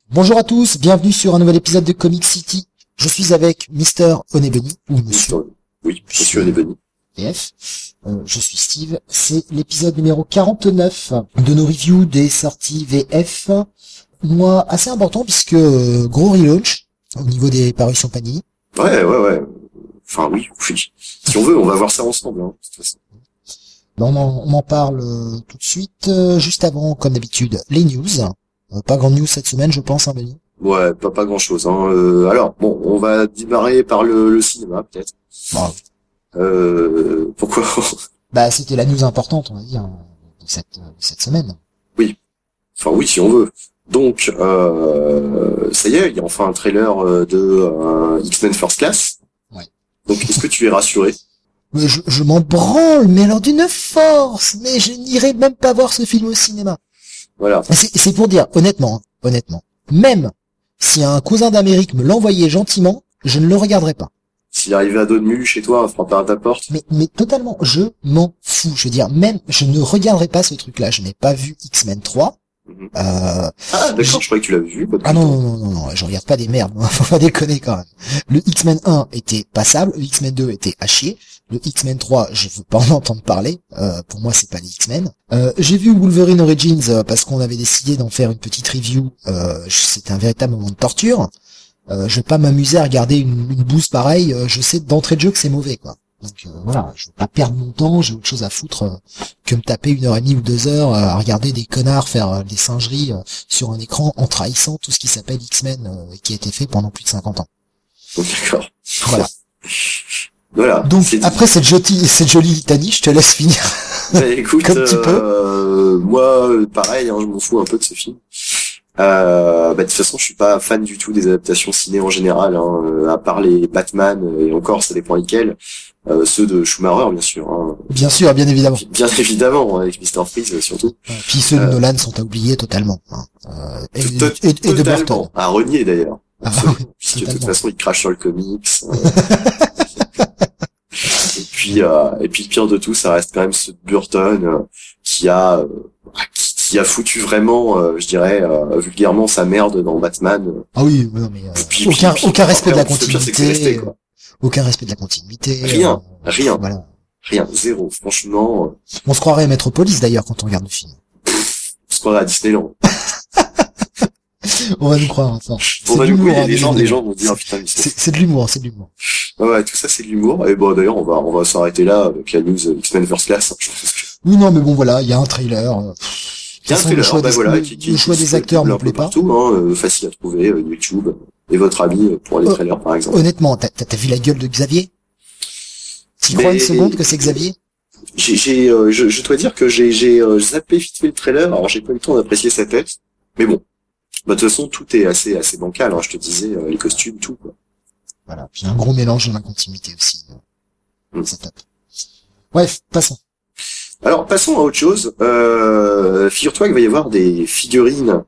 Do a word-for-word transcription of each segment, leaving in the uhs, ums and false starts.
Bonjour à tous, bienvenue sur un nouvel épisode de Comic City. Je suis avec Mister Onebunny, ou Monsieur. Oui, Monsieur Onebunny. P F. Euh, je suis Steve. C'est l'épisode numéro quarante-neuf de nos reviews des sorties V F. Moi, assez important puisque euh, gros relaunch au niveau des parutions Panini. Ouais, ouais, ouais. Enfin, oui, oui. Si on veut, on va voir ça ensemble, hein, de toute façon. Bon, on en, on en parle euh, tout de suite. Euh, juste avant, comme d'habitude, les news. Euh, pas grande news cette semaine, je pense, hein, Benny. Ouais, pas pas grand chose. Hein. Euh, alors, bon, on va démarrer par le, le cinéma, peut-être. Bon. Euh, pourquoi? Bah, c'était la news importante, on va dire, de cette, de cette semaine. Oui. Enfin, oui, si on veut. Donc, euh, ça y est, il y a enfin un trailer de euh, X-Men First Class. Ouais. Donc, est-ce que tu es rassuré? Mais je, je m'en branle, mais alors d'une force, mais je n'irai même pas voir ce film au cinéma. Voilà. C'est, c'est pour dire, honnêtement, hein, honnêtement, même si un cousin d'Amérique me l'envoyait gentiment, je ne le regarderais pas. S'il arrivait à dos de mule chez toi, à frapper à ta porte. Mais, mais totalement, je m'en fous. Je veux dire, même, je ne regarderai pas ce truc-là. Je n'ai pas vu X-Men trois. Mm-hmm. Euh, ah, d'accord, je croyais que tu l'avais vu. Pas ah non, non, non, non, non, je regarde pas des merdes. Faut pas déconner quand même. Le X-Men un était passable, le X-Men deux était à chier. Le X-Men trois, je veux pas en entendre parler. Euh, pour moi, c'est pas les X-Men. Euh, j'ai vu Wolverine Origins euh, parce qu'on avait décidé d'en faire une petite review. Euh, c'était un véritable moment de torture. Euh, je vais pas m'amuser à regarder une, une bouse pareille. Euh, je sais d'entrée de jeu que c'est mauvais, quoi. Donc euh, voilà, je veux pas perdre mon temps. J'ai autre chose à foutre euh, que me taper une heure et demie ou deux heures euh, à regarder des connards faire euh, des singeries euh, sur un écran en trahissant tout ce qui s'appelle X-Men euh, et qui a été fait pendant plus de cinquante ans. D'accord. Voilà. Voilà. Donc après cette jolie, cette jolie litanie, je te laisse finir. Bah, écoute, comme tu peux. Euh, moi, pareil, hein, je m'en fous un peu de ce film. Euh, bah, de toute façon, je suis pas fan du tout des adaptations ciné en général, hein, euh, à part les Batman, et encore, ça dépend lesquels. Euh, ceux de Schumacher, bien sûr. Hein. Bien sûr, bien évidemment. Bien évidemment, avec mister Freeze, surtout. Euh, puis ceux de euh, Nolan sont à oublier totalement. Hein. Euh, et, et, et, et de Burton. À renier, d'ailleurs. Ah, oui, puisque de toute façon, il crache sur le comics. Euh... et puis, euh, et puis le pire de tout, ça reste quand même ce Burton euh, qui a, euh, qui, qui a foutu vraiment, euh, je dirais, euh, vulgairement sa merde dans Batman. Ah oui, non mais euh, puis, aucun, puis, aucun puis, respect après, de la continuité. Resté, quoi. Aucun respect de la continuité. Rien, euh, rien, voilà. rien, zéro. Franchement. Euh... On se croirait à Metropolis d'ailleurs quand on regarde le film. On se croirait à Disneyland. On va nous croire, enfin. On va nous croire, les gens, les gens vont dire, putain, c'est, c'est de l'humour, c'est de l'humour. Ouais, ouais, tout ça, c'est de l'humour. Et bon, d'ailleurs, on va, on va s'arrêter là avec la news X-Men First Class. Oui, non, mais bon, voilà, il y a un trailer. Il y a un trailer, le choix bah des, voilà, le, qui, qui, le choix qui des acteurs me plaît pas. Partout, hein, euh, facile à trouver, euh, YouTube, et votre ami pour les oh, trailers, par exemple. Honnêtement, t'as, t'as vu la gueule de Xavier? T'y crois une seconde que c'est Xavier? J'ai, j'ai, euh, je, je dois dire que j'ai, j'ai euh, zappé vite fait le trailer, alors j'ai pas eu le temps d'apprécier sa tête, mais bon. Bah, de toute façon, tout est assez, assez bancal, hein, je te disais, euh, les costumes, tout, quoi. Voilà. Puis un gros mélange dans la continuité aussi. Mm. Ça tape. Bref, passons. Alors, passons à autre chose. Euh, figure-toi qu'il va y avoir des figurines,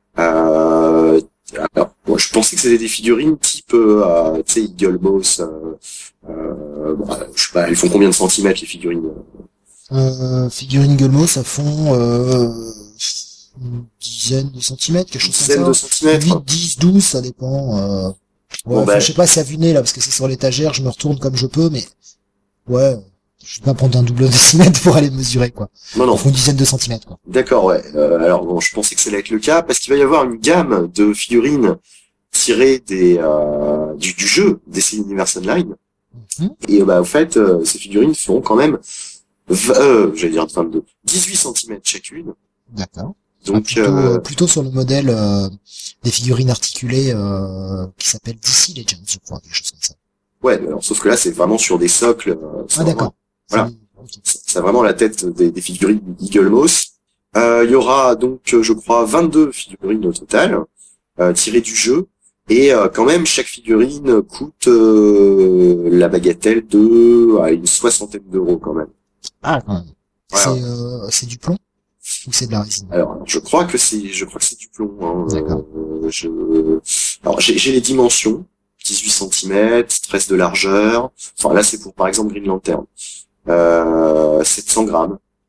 euh, alors, moi, je pensais que c'était des figurines type, euh, tu sais, Eagle Boss, euh, euh, bon, je sais pas, elles font combien de centimètres, les figurines? Euh, figurines Guillemot, ça font, euh, une dizaine de centimètres, quelque chose comme ça. Une dizaine de centimètres. huit, dix, douze, ça dépend, euh, ouais, bon, enfin, ben... je sais pas si à vue nez, là, parce que c'est sur l'étagère, je me retourne comme je peux, mais, ouais, je vais pas prendre un double décimètre pour aller mesurer, quoi. Non, non. Ils font une dizaine de centimètres, quoi. D'accord, ouais. Euh, alors, bon, je pensais que ça allait être le cas, parce qu'il va y avoir une gamme de figurines tirées des, euh, du, du jeu D C Universe Online. Mm-hmm. Et, bah, au fait, euh, ces figurines font quand même, euh, j'allais dire vingt-deux, dix-huit centimètres chacune. D'accord. Donc, ah, plutôt, euh... plutôt sur le modèle euh, des figurines articulées euh, qui s'appelle D C Legends, je crois, quelque chose comme ça. Ouais, alors, sauf que là, c'est vraiment sur des socles. Euh, ah d'accord. Voilà. Okay. C'est vraiment la tête des, des figurines Eagle Moss. Euh, il y aura donc, je crois, vingt-deux figurines au total, euh, tirées du jeu. Et euh, quand même, chaque figurine coûte euh, la bagatelle de à une soixantaine d'euros quand même. Ah, quand même. Voilà. C'est, euh, c'est du plomb ou c'est de la résine? Alors, alors, je crois que c'est, je crois que c'est du plomb. Hein. D'accord. Euh, je, alors j'ai, j'ai les dimensions, dix-huit centimètres, treize de largeur. Enfin là, c'est pour par exemple Green Lantern. Euh, sept cents grammes.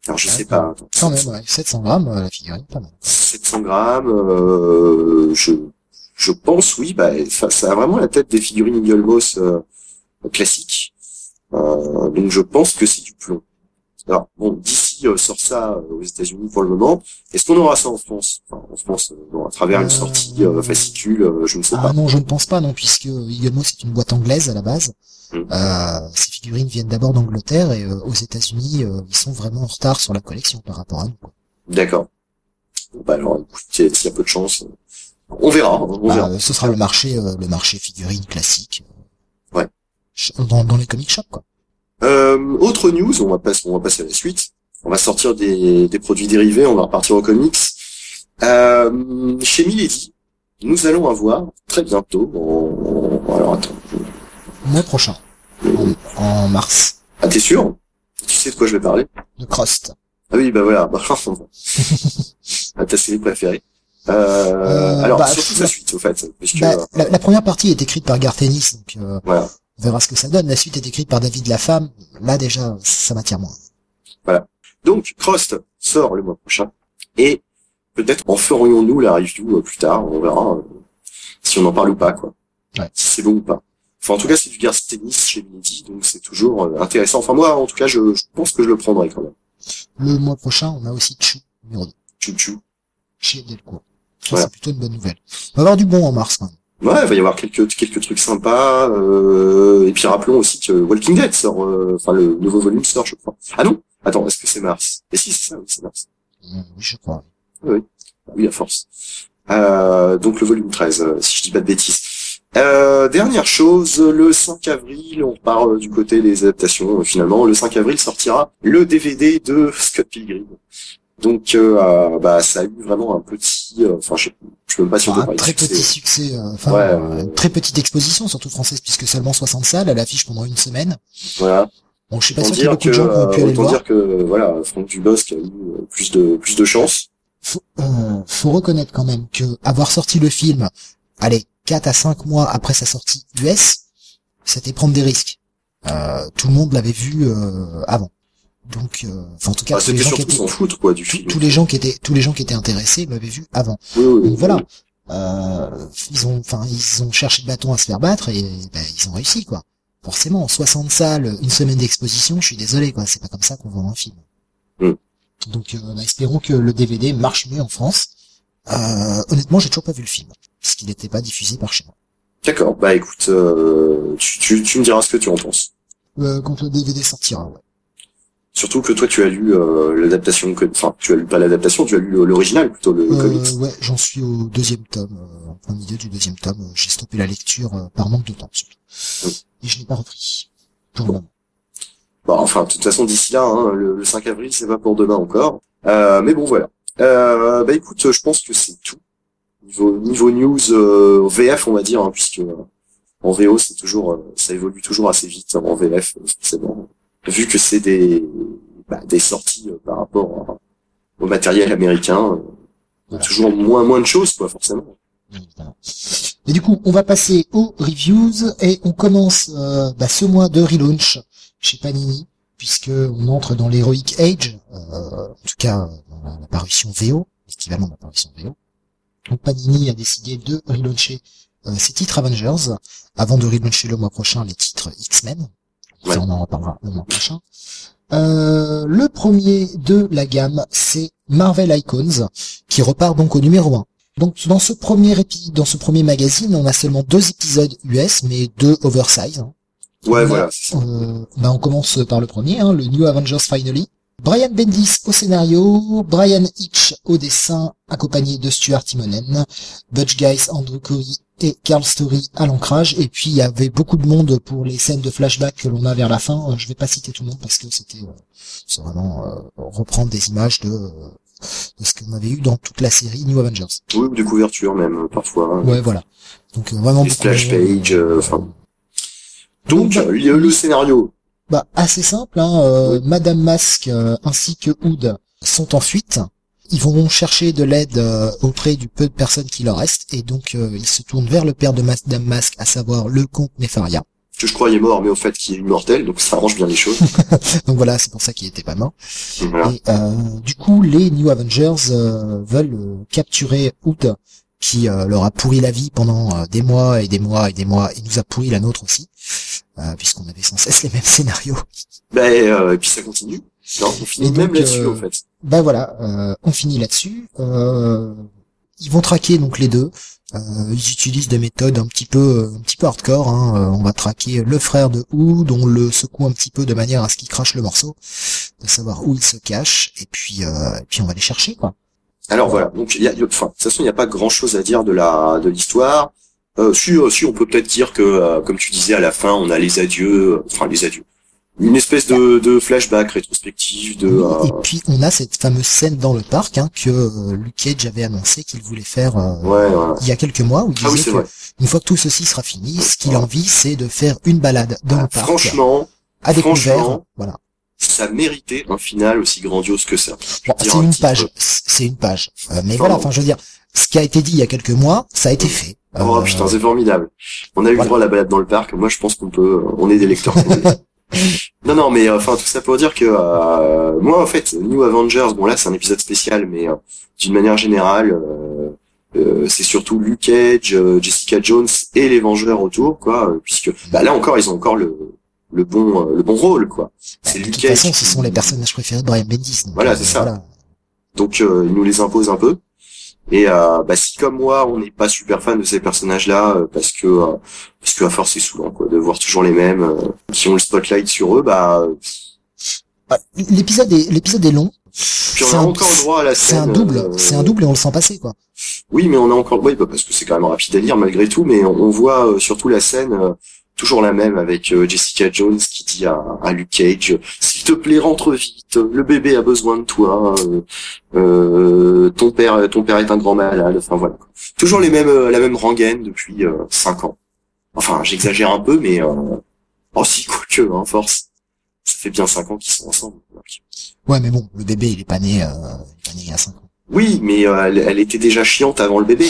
Alors je Ouais, sais pas. Attends, quand même, ouais, sept cents grammes, euh, la figurine, pas mal. sept cents grammes, euh, je, je pense, oui, bah, ça, ça a vraiment la tête des figurines Eagle Moss euh, classiques. Euh, donc je pense que c'est du plomb. Alors bon, D C euh, sort ça euh, aux États-Unis pour le moment. Est-ce qu'on aura ça en France? Enfin, en France, euh, bon, à travers une Euh, sortie euh, fascicule, euh, je ne sais Ah pas. non, je ne pense pas, non, puisque Eagle Moss est une boîte anglaise à la base. Hmm. Euh, ces figurines viennent d'abord d'Angleterre et euh, aux États-Unis, euh, ils sont vraiment en retard sur la collection par rapport à nous, quoi. D'accord. Bon, bah alors, écoute, s'il y a peu de chance, euh, on verra, on Bah, verra. euh, ce sera le marché, euh, le marché figurine classique. euh, Ouais. ch- Dans, dans les comic shops, quoi. Euh, autre news, on va passer, on va passer à la suite. On va sortir des, des produits dérivés, on va repartir au comics. Euh, chez Milady, nous allons avoir très bientôt, en, en- alors attends, Mois prochain, en, en mars, ah t'es sûr? Tu sais de quoi je vais parler? de Crust. Ah oui, bah voilà, bah, ah, ta série préférée. Euh, Euh, alors, bah, surtout je- sa suite, au fait, puisque, Bah, euh, la, la première partie est écrite par Garth Ennis, donc euh, voilà. on verra ce que ça donne. La suite est écrite par David Lafemme. Là déjà, ça m'attire moins. Donc, Crust sort le mois prochain, et peut-être en ferions-nous la review euh, plus tard, on verra euh, si on en parle ou pas, quoi. Ouais. Si c'est bon ou pas. Enfin, en tout cas, c'est du Garth Ennis chez Milady, donc c'est toujours euh, intéressant. Enfin, moi, en tout cas, je, je pense que je le prendrai quand même. Le mois prochain, on a aussi Chou, numéro deux, Chou-chou. chez Delcourt. Ça, Voilà. c'est plutôt une bonne nouvelle. On va avoir du bon en mars, quand même. Ouais, il va y avoir quelques quelques trucs sympas. Euh, et puis rappelons aussi que Walking Dead sort, euh, enfin le nouveau volume sort, je crois. Ah non, attends, est-ce que c'est mars? Et si c'est ça, oui, c'est mars. Euh, oui, je crois. Oui, à force. Euh, donc le volume treize, euh, si je dis pas de bêtises. Euh, dernière chose, le cinq avril, on part euh, du côté des adaptations. euh, finalement, le cinq avril sortira le D V D de Scott Pilgrim. Donc, euh, euh, bah, ça a eu vraiment un petit, euh, enfin, je, je suis même pas sûr de Enfin, un parler de très succès. petit succès, euh, enfin, Ouais, euh, euh, une très petite exposition, surtout française, puisque seulement soixante salles, elle affiche pendant une semaine. Voilà. Bon, je suis pas Autant sûr qu'il y ait dire beaucoup que, de gens qui ont pu euh, aller le autant voir. dire que, euh, voilà, Franck Dubosc a eu euh, plus de, plus de chance. Faut, euh, faut reconnaître quand même que avoir sorti le film, allez, quatre à cinq mois après sa sortie U S, c'était prendre des risques. Euh, tout le monde l'avait vu euh, avant. Donc, euh, enfin, en tout cas, Ah, tous les c'était gens qui surtout étaient, s'en foutre, quoi, du tous, film. tous les gens qui étaient, tous les gens qui étaient intéressés l'avaient vu avant. Oui, oui, oui, Donc voilà. oui. Euh, ils ont, enfin, ils ont cherché le bâton à se faire battre et ben, ils ont réussi, quoi. Forcément, soixante salles, une semaine d'exposition, je suis désolé, quoi. C'est pas comme ça qu'on vend un film. Mm. Donc, euh, bah, espérons que le D V D marche mieux en France. Euh, honnêtement, j'ai toujours pas vu le film, puisqu'il n'était pas diffusé par chez moi. D'accord. Bah, écoute, euh, tu, tu, tu me diras ce que tu en penses. Euh, quand le D V D sortira, ouais. Surtout que toi, tu as lu euh, l'adaptation, que, enfin, tu as lu pas l'adaptation, tu as lu l'original, plutôt le Euh, comics. ouais, j'en suis au deuxième tome, euh, en plein milieu du deuxième tome. Euh, J'ai stoppé la lecture euh, par manque de temps, surtout. Mm. Et je n'ai pas repris. Pour le moment. Bon, enfin, de toute façon, d'ici là, hein, le, le cinq avril, c'est pas pour demain encore. Euh, mais bon, voilà. Euh, bah, écoute, je pense que c'est tout. Niveau, niveau news, euh, V F, on va dire, hein, puisque euh, en V O, c'est toujours, euh, ça évolue toujours assez vite, hein, en V F, euh, forcément. Vu que c'est des, bah, des sorties euh, par rapport à- au matériel américain, euh, Voilà. toujours moins, moins de choses, quoi, forcément. Bien évidemment. Et du coup, on va passer aux reviews et on commence euh, bah, ce mois de relaunch chez Panini, puisque on entre dans l'Heroic Age, euh, en tout cas euh, dans la, la parution V O, l'équivalent de la parution V O. Donc Panini a décidé de relauncher euh, ses titres Avengers, avant de relauncher le mois prochain les titres X-Men. Ça, Ouais. on en reparlera le mois prochain. Euh, le premier de la gamme, c'est Marvel Icons, qui repart donc au numéro un. Donc dans ce premier épi- dans ce premier magazine, on a seulement deux épisodes U S, mais deux oversize. Hein. Ouais, On a- voilà. c'est ça. Euh, bah on commence par le premier, hein, le New Avengers Finally. Brian Bendis au scénario, Brian Hitch au dessin, accompagné de Stuart Timonen, Butch Guice, Andrew Curry et Carl Story à l'ancrage. Et puis il y avait beaucoup de monde pour les scènes de flashback que l'on a vers la fin. Euh, je vais pas citer tout le monde parce que c'était euh, c'est vraiment euh, reprendre des images de, euh, de ce qu'on avait eu dans toute la série New Avengers. Oui, ou des couvertures même, euh, parfois. hein. Ouais, voilà. Donc euh, vraiment Des beaucoup splash de monde. pages, euh, enfin. Donc, Donc, bah, le, le scénario. Bah assez simple, hein, euh, Oui. Madame Masque euh, ainsi que Hood sont en fuite. Ils vont chercher de l'aide euh, auprès du peu de personnes qui leur restent et donc euh, ils se tournent vers le père de Madame Masque, à savoir le comte Nefaria. que je croyais mort, mais au fait qui est immortel, donc ça arrange bien les choses. Donc voilà, c'est pour ça qu'il était pas mort. Voilà. Et euh, du coup, les New Avengers euh, veulent euh, capturer Hood, qui euh, leur a pourri la vie pendant euh, des mois et des mois et des mois, et nous a pourri la nôtre aussi, euh, puisqu'on avait sans cesse les mêmes scénarios. Ben, euh, et puis ça continue. Non, on finit Et même donc, là-dessus, euh, en fait. Ben voilà, euh, on finit là-dessus. Euh, ils vont traquer donc les deux. Euh, ils utilisent des méthodes un petit peu, un petit peu hardcore. Hein. Euh, on va traquer le frère de Hood, on le secoue un petit peu de manière à ce qu'il crache le morceau, de savoir où il se cache, et puis, euh, et puis on va les chercher, quoi. Alors voilà, donc il y a, il y a- enfin, de toute façon, il n'y a pas grand-chose à dire de la de l'histoire. Euh, si, euh, si, on peut peut-être dire que, euh, comme tu disais, à la fin, on a les adieux, euh, enfin les adieux, une espèce de, de flashback rétrospective de. Oui, euh, et puis on a cette fameuse scène dans le parc hein, que euh, Luke Cage avait annoncé qu'il voulait faire euh, Ouais, ouais. il y a quelques mois, où il Ah oui, disait c'est que vrai. une fois que tout ceci sera fini, ce qu'il a envie, c'est de faire une balade dans le parc, Franchement, à découvert. franchement, Voilà. ça méritait un final aussi grandiose que ça. Je Bon, veux dire, c'est un une titre- page, c'est une page. Euh, mais Non, voilà, non. enfin, je veux dire, ce qui a été dit il y a quelques mois, ça a été fait. Oh Euh, putain, c'est formidable. On a eu voilà. le droit à la balade dans le parc. Moi, je pense qu'on peut. On est des lecteurs. non, non, mais euh, enfin tout ça pour dire que euh, moi, en fait, New Avengers. Bon là, c'est un épisode spécial, mais euh, d'une manière générale, euh, euh, c'est surtout Luke Cage, euh, Jessica Jones et les Vengeurs autour, quoi. euh, Puisque bah là encore, ils ont encore le le bon euh, le bon rôle, quoi. C'est de Luke toute Cage. façon, ce qui- sont les personnages préférés de Brian Bendis. Donc, Voilà, euh, c'est ça. Donc euh, il nous les impose un peu. Et euh, bah si comme moi on n'est pas super fan de ces personnages-là euh, parce que euh, parce que à force c'est saoulant quoi de voir toujours les mêmes euh, qui ont le spotlight sur eux, bah euh, Ah, l'épisode est l'épisode est long. puis on C'est a un- encore le droit à la C'est scène. un double, euh, c'est un double et on le sent passer, quoi. Oui, mais on a encore oui bah, parce que c'est quand même rapide à lire malgré tout, mais on, on voit euh, surtout la scène euh, toujours la même avec euh, Jessica Jones qui dit à, à Luke Cage s'il te plaît rentre vite, le bébé a besoin de toi, euh, euh, ton père ton père est un grand malade, enfin voilà. Toujours les mêmes euh, la même rengaine depuis euh, cinq ans. Enfin, j'exagère un peu, mais euh... oh si quoique hein, force. Ça fait bien cinq ans qu'ils sont ensemble. Donc. Ouais, mais bon, le bébé, il est pas né, euh, il est pas né il y a cinq ans. Oui, mais euh, elle, elle était déjà chiante avant le bébé.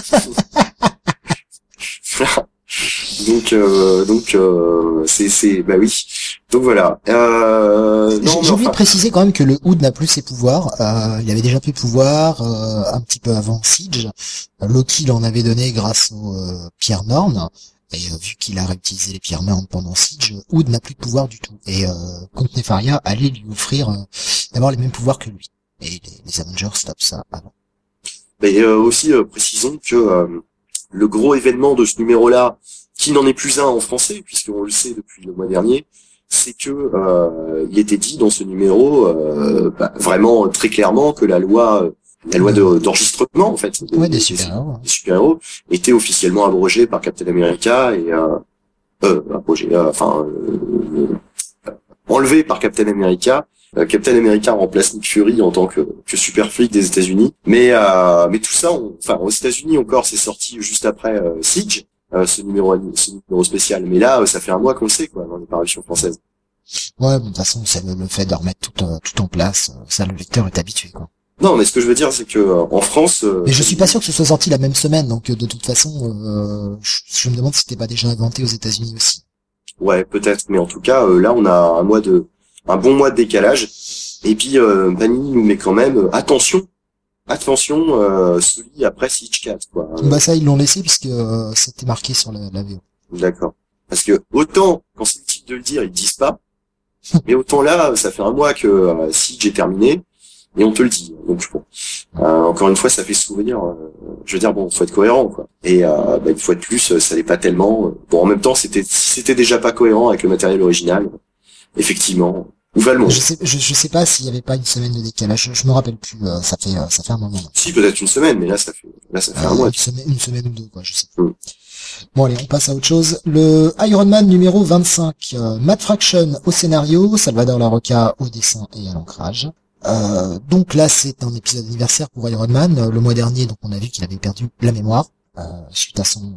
donc euh, donc euh, c'est c'est bah oui. Donc voilà. Euh, J'ai non, j'ai mais oublié enfin, de préciser quand même que le Hood n'a plus ses pouvoirs. Euh, il avait déjà plus de pouvoirs euh, un petit peu avant Siege. Euh, Loki l'en avait donné grâce aux euh, pierres Norn. Et euh, vu qu'il a réutilisé les pierres Norn pendant Siege, Hood n'a plus de pouvoir du tout. Et euh, Comte Nefaria allait lui offrir euh, d'avoir les mêmes pouvoirs que lui. Et les, les Avengers stoppent ça avant. mais euh, aussi euh, précisons que euh, le gros événement de ce numéro-là, qui n'en est plus un en français puisqu'on le sait depuis le mois dernier, c'est que euh, il était dit dans ce numéro euh, bah, vraiment très clairement que la loi la loi de- d'enregistrement en fait Ouais, des super-héros. des super-héros était officiellement abrogée par Captain America et euh, euh abrogée euh, enfin euh, euh, enlevée par Captain America. Euh, Captain America remplace Nick Fury en tant que, que super flic des États-Unis. Mais euh, mais tout ça, on, enfin aux États-Unis encore, c'est sorti juste après euh, Siege, euh, ce numéro ce numéro spécial. Mais là, euh, ça fait un mois qu'on le sait quoi dans les parutions françaises. Ouais, de toute façon, c'est le, le fait de remettre tout, euh, tout en place. euh, Ça, le lecteur est habitué, quoi. Non, mais ce que je veux dire, c'est que euh, en France, euh, Mais je suis pas sûr que ce soit sorti la même semaine, donc euh, de toute façon, euh, je, je me demande si c'était pas déjà inventé aux États-Unis aussi. ouais, peut-être. Mais en tout cas, euh, là, on a un mois de un bon mois de décalage. Et puis euh, Panini nous met quand même euh, attention, attention, euh, se lit après Siege quatre quoi. Euh, Bah ça, ils l'ont laissé puisque euh, c'était marqué sur la, la V O. D'accord. Parce que autant quand c'est utile de le dire, ils disent pas, mais autant là, ça fait un mois que euh, Siege est terminé et on te le dit. Donc bon, euh, encore une fois, ça fait sourire. Euh, je veux dire, bon, faut être cohérent, quoi. Et euh, bah, une fois de plus, ça l'est pas tellement. Bon, en même temps, c'était si c'était déjà pas cohérent avec le matériel original, effectivement. Où va le monde? Je sais, je, je sais pas s'il y avait pas une semaine de décalage. Je, je me rappelle plus. euh, ça fait, euh, ça fait un moment. Si peut-être une semaine, mais là ça fait là ça fait Euh, un mois. une semaine, une semaine ou deux, quoi. Je sais. Mm. Bon allez, on passe à autre chose. Le Iron Man numéro vingt-cinq. Euh, Matt Fraction au scénario, Salvador Larroca au dessin et à l'ancrage. Euh, donc là, c'est un épisode anniversaire pour Iron Man. Euh, Le mois dernier, donc on a vu qu'il avait perdu la mémoire euh, suite à son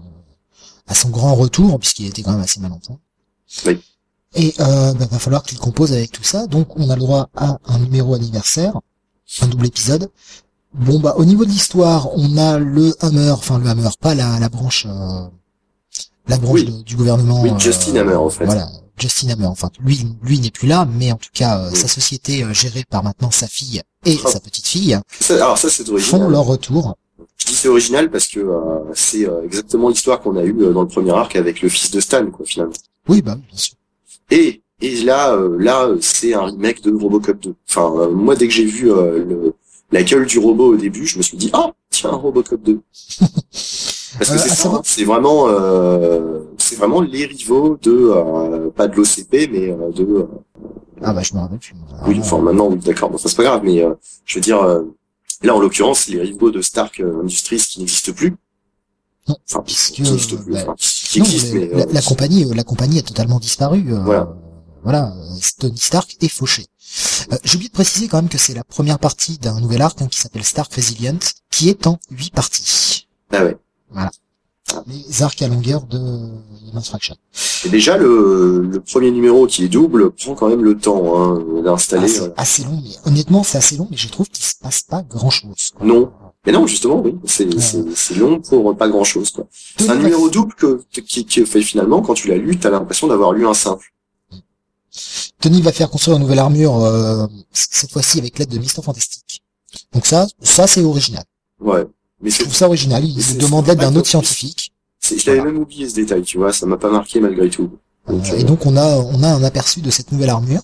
à son grand retour, puisqu'il était quand même assez mal en point. Oui. Et euh, bah, va falloir qu'il compose avec tout ça. Donc on a le droit à un numéro anniversaire, un double épisode. Bon bah au niveau de l'histoire, on a le Hammer, enfin le Hammer, pas la, la branche, euh, la branche Oui. de- du gouvernement. Oui, Justin Hammer, en fait. Voilà, Justin Hammer. Enfin, lui, lui n'est plus là, mais en tout cas, euh, Oui. sa société euh, gérée par maintenant sa fille et Ah. sa petite fille Ça, alors ça, c'est font original. leur retour. Je dis c'est original parce que euh, c'est euh, exactement l'histoire qu'on a eue euh, dans le premier arc avec le fils de Stan, quoi, finalement. Oui, bah, bien sûr. Et et là, euh, là, euh, c'est un remake de Robocop deux. Enfin, euh, moi, dès que j'ai vu euh, le, la gueule du robot au début, je me suis dit, ah, tiens, Robocop deux. Parce que Euh, c'est à ça, savoir- hein, c'est vraiment, euh, c'est vraiment les rivaux de, euh, pas de l'O C P, mais euh, de, euh, Ah bah, je me rappelle plus. oui, Ah, enfin maintenant, oui, d'accord, bon, ça c'est pas grave, mais euh, je veux dire, euh, là, en l'occurrence, c'est les rivaux de Stark euh, Industries qui n'existent plus. Non, Enfin, puisque, qui n'existent plus, bah, enfin, qui non, existent, mais mais, la, euh, la compagnie, euh, la compagnie a totalement disparu. euh, Voilà. Voilà, euh, Tony Stark est fauché. Euh, J'ai oublié de préciser quand même que c'est la première partie d'un nouvel arc hein, qui s'appelle Stark Resilient, qui est en huit parties. ah ouais. Les arcs à longueur de Mass Fraction. Et déjà, le, le premier numéro qui est double prend quand même le temps hein, Ah, d'installer. c'est euh, assez long, mais honnêtement, c'est assez long, mais je trouve qu'il se passe pas grand chose. Non. Mais non, justement, oui, c'est Ouais. c'est c'est long pour pas grand chose, quoi. C'est un Tony numéro va- double que qui, qui fait finalement quand tu l'as lu, t'as l'impression d'avoir lu un simple. Tony va faire construire une nouvelle armure, euh, cette fois-ci avec l'aide de Mister Fantastic. Donc ça, ça c'est original. Ouais. Mais Je c'est trouve ça original. Il Mais c'est- demande c'est l'aide pas d'un top. autre scientifique. c'est- je l'avais Voilà. même oublié ce détail, tu vois, ça m'a pas marqué malgré tout. Donc, Euh, euh, et donc on a on a un aperçu de cette nouvelle armure.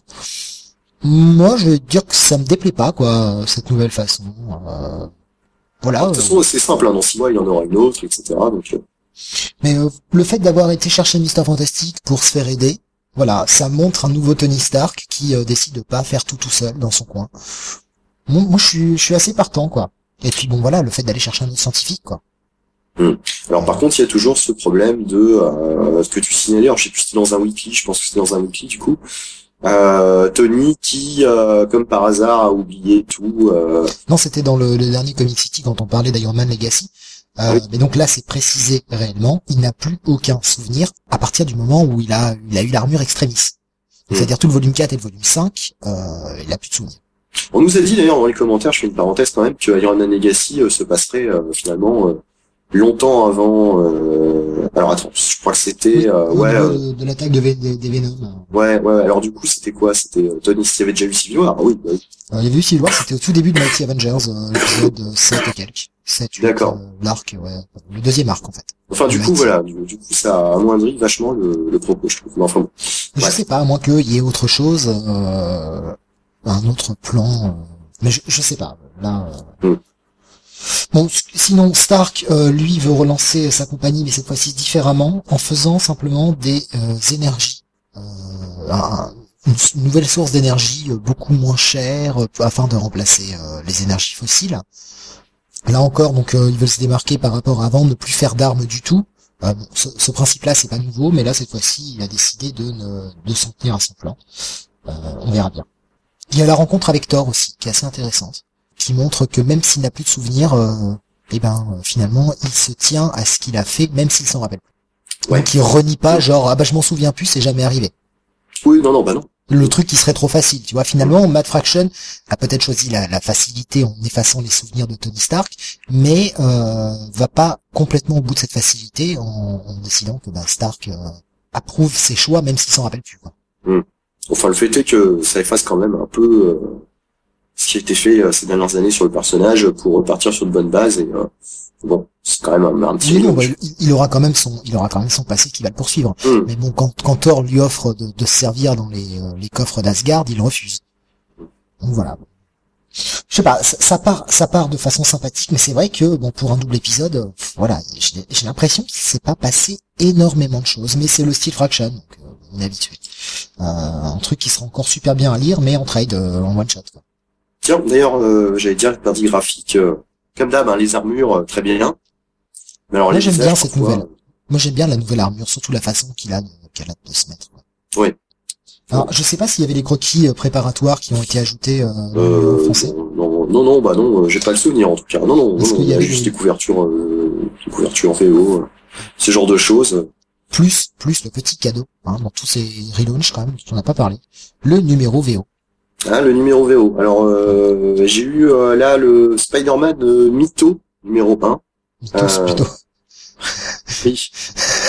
Moi, je vais dire que ça me déplaît pas, quoi, cette nouvelle façon. Euh, voilà. de toute façon, c'est simple, hein, dans six mois, il y en aura une autre, et cetera. Donc, euh, Mais euh, le fait d'avoir été chercher Mister Fantastic pour se faire aider, voilà, ça montre un nouveau Tony Stark qui euh, décide de pas faire tout tout seul dans son coin. Moi, moi, je suis, je suis assez partant, quoi. Et puis bon, voilà, le fait d'aller chercher un autre scientifique, quoi. alors par contre, il y a toujours ce problème de euh, ce que tu signalais. Alors, je sais plus si c'était dans un weekly, je pense que c'était dans un weekly du coup. Euh, Tony qui, euh, comme par hasard, a oublié tout. Euh, Non, c'était dans le, le dernier Comic City quand on parlait d'Iron Man Legacy. Euh, Oui. Mais donc là, c'est précisé réellement. Il n'a plus aucun souvenir à partir du moment où il a, il a eu l'armure Extremis. Mm. C'est-à-dire tout le volume quatre et le volume cinq, euh, il a plus de souvenir. On nous a dit d'ailleurs dans les commentaires, je fais une parenthèse quand même, que Iron Man Legacy euh, se passerait euh, finalement euh, longtemps avant. Euh... Alors attends, je crois que c'était euh, Au ouais, niveau euh, de, de l'attaque de V- des, des Venom. euh, ouais, ouais. ouais. Alors du coup, c'était quoi C'était euh, Tony s'il y avait déjà eu Civil War. Ah oui, bah oui. Euh, il y avait eu Civil War, c'était au tout début de Mighty Avengers, euh, l'épisode sept et quelques. sept, huit, D'accord. euh, l'arc, ouais. Le deuxième arc, en fait. Enfin, du Le coup, Mighty. voilà, du, du coup, ça a amoindri vachement le, le propos, je trouve. Mais enfin, bon. Je Ouais. sais pas, à moins qu'il y ait autre chose, euh, un autre plan, euh, mais je, je sais pas, là... euh. Mm. Bon, s- sinon, Stark, euh, lui, veut relancer sa compagnie, mais cette fois-ci différemment, en faisant simplement des euh, énergies. Euh, un- une, s- une nouvelle source d'énergie euh, beaucoup moins chère, euh, afin de remplacer euh, les énergies fossiles. Là encore, donc, euh, ils veulent se démarquer par rapport à avant, ne plus faire d'armes du tout. Euh, bon, ce, ce principe-là, c'est pas nouveau, mais là, cette fois-ci, il a décidé de, ne, de s'en tenir à son plan. Euh, on verra bien. Il y a la rencontre avec Thor aussi, qui est assez intéressante, qui montre que même s'il n'a plus de souvenirs, euh, eh ben, euh, finalement, il se tient à ce qu'il a fait, même s'il s'en rappelle plus. Ouais. Donc, il renie pas, genre, ah bah, je m'en souviens plus, c'est jamais arrivé. Oui, non, non, bah non. Le truc qui serait trop facile, tu vois. Finalement, Matt Fraction a peut-être choisi la, la facilité en effaçant les souvenirs de Tony Stark, mais euh, va pas complètement au bout de cette facilité en, en décidant que bah, Stark euh, approuve ses choix, même s'il s'en rappelle plus, quoi. Enfin, le fait est que ça efface quand même un peu euh, ce qui a été fait euh, ces dernières années sur le personnage pour repartir sur de bonnes bases. Et euh, bon, c'est quand même un, un petit. Mais non, bah, mélange. il, il aura quand même son, il aura quand même son passé qui va le poursuivre. Hum. Mais bon, quand, quand Thor lui offre de, de se servir dans les, euh, les coffres d'Asgard, il refuse. Donc voilà. Je sais pas, ça, ça part, ça part de façon sympathique, mais c'est vrai que bon, pour un double épisode, euh, pff, voilà, j'ai j'ai l'impression qu'il s'est pas passé énormément de choses, mais c'est le style Fraction, donc euh, on est habitué. Euh, un truc qui sera encore super bien à lire, mais en trade, euh, en one shot. Quoi. Tiens, d'ailleurs, euh, j'allais dire le parti graphique, euh, comme d'hab, hein, les armures euh, très bien. Mais alors Moi, les j'aime visages, bien cette parfois, nouvelle. Moi j'aime bien la nouvelle armure, surtout la façon qu'il a de, qu'elle a de se mettre. Quoi. Oui. Alors, je sais pas s'il y avait les croquis euh, préparatoires qui ont été ajoutés euh, dans le Euh, français. non, non, non, bah non, euh, j'ai pas le souvenir en tout cas. Non, non, non, Est-ce non, qu'il il y y a avait juste des- des couvertures, euh, des couvertures en V O, euh, ce genre de choses. Plus, plus le petit cadeau, hein, dans tous ces relaunchs quand même, dont on n'a pas parlé. Le numéro V O. Ah, le numéro V O. Alors, euh, j'ai eu euh, là le Spider-Man euh, Mytho numéro un. Mythos, Euh, plutôt. Oui.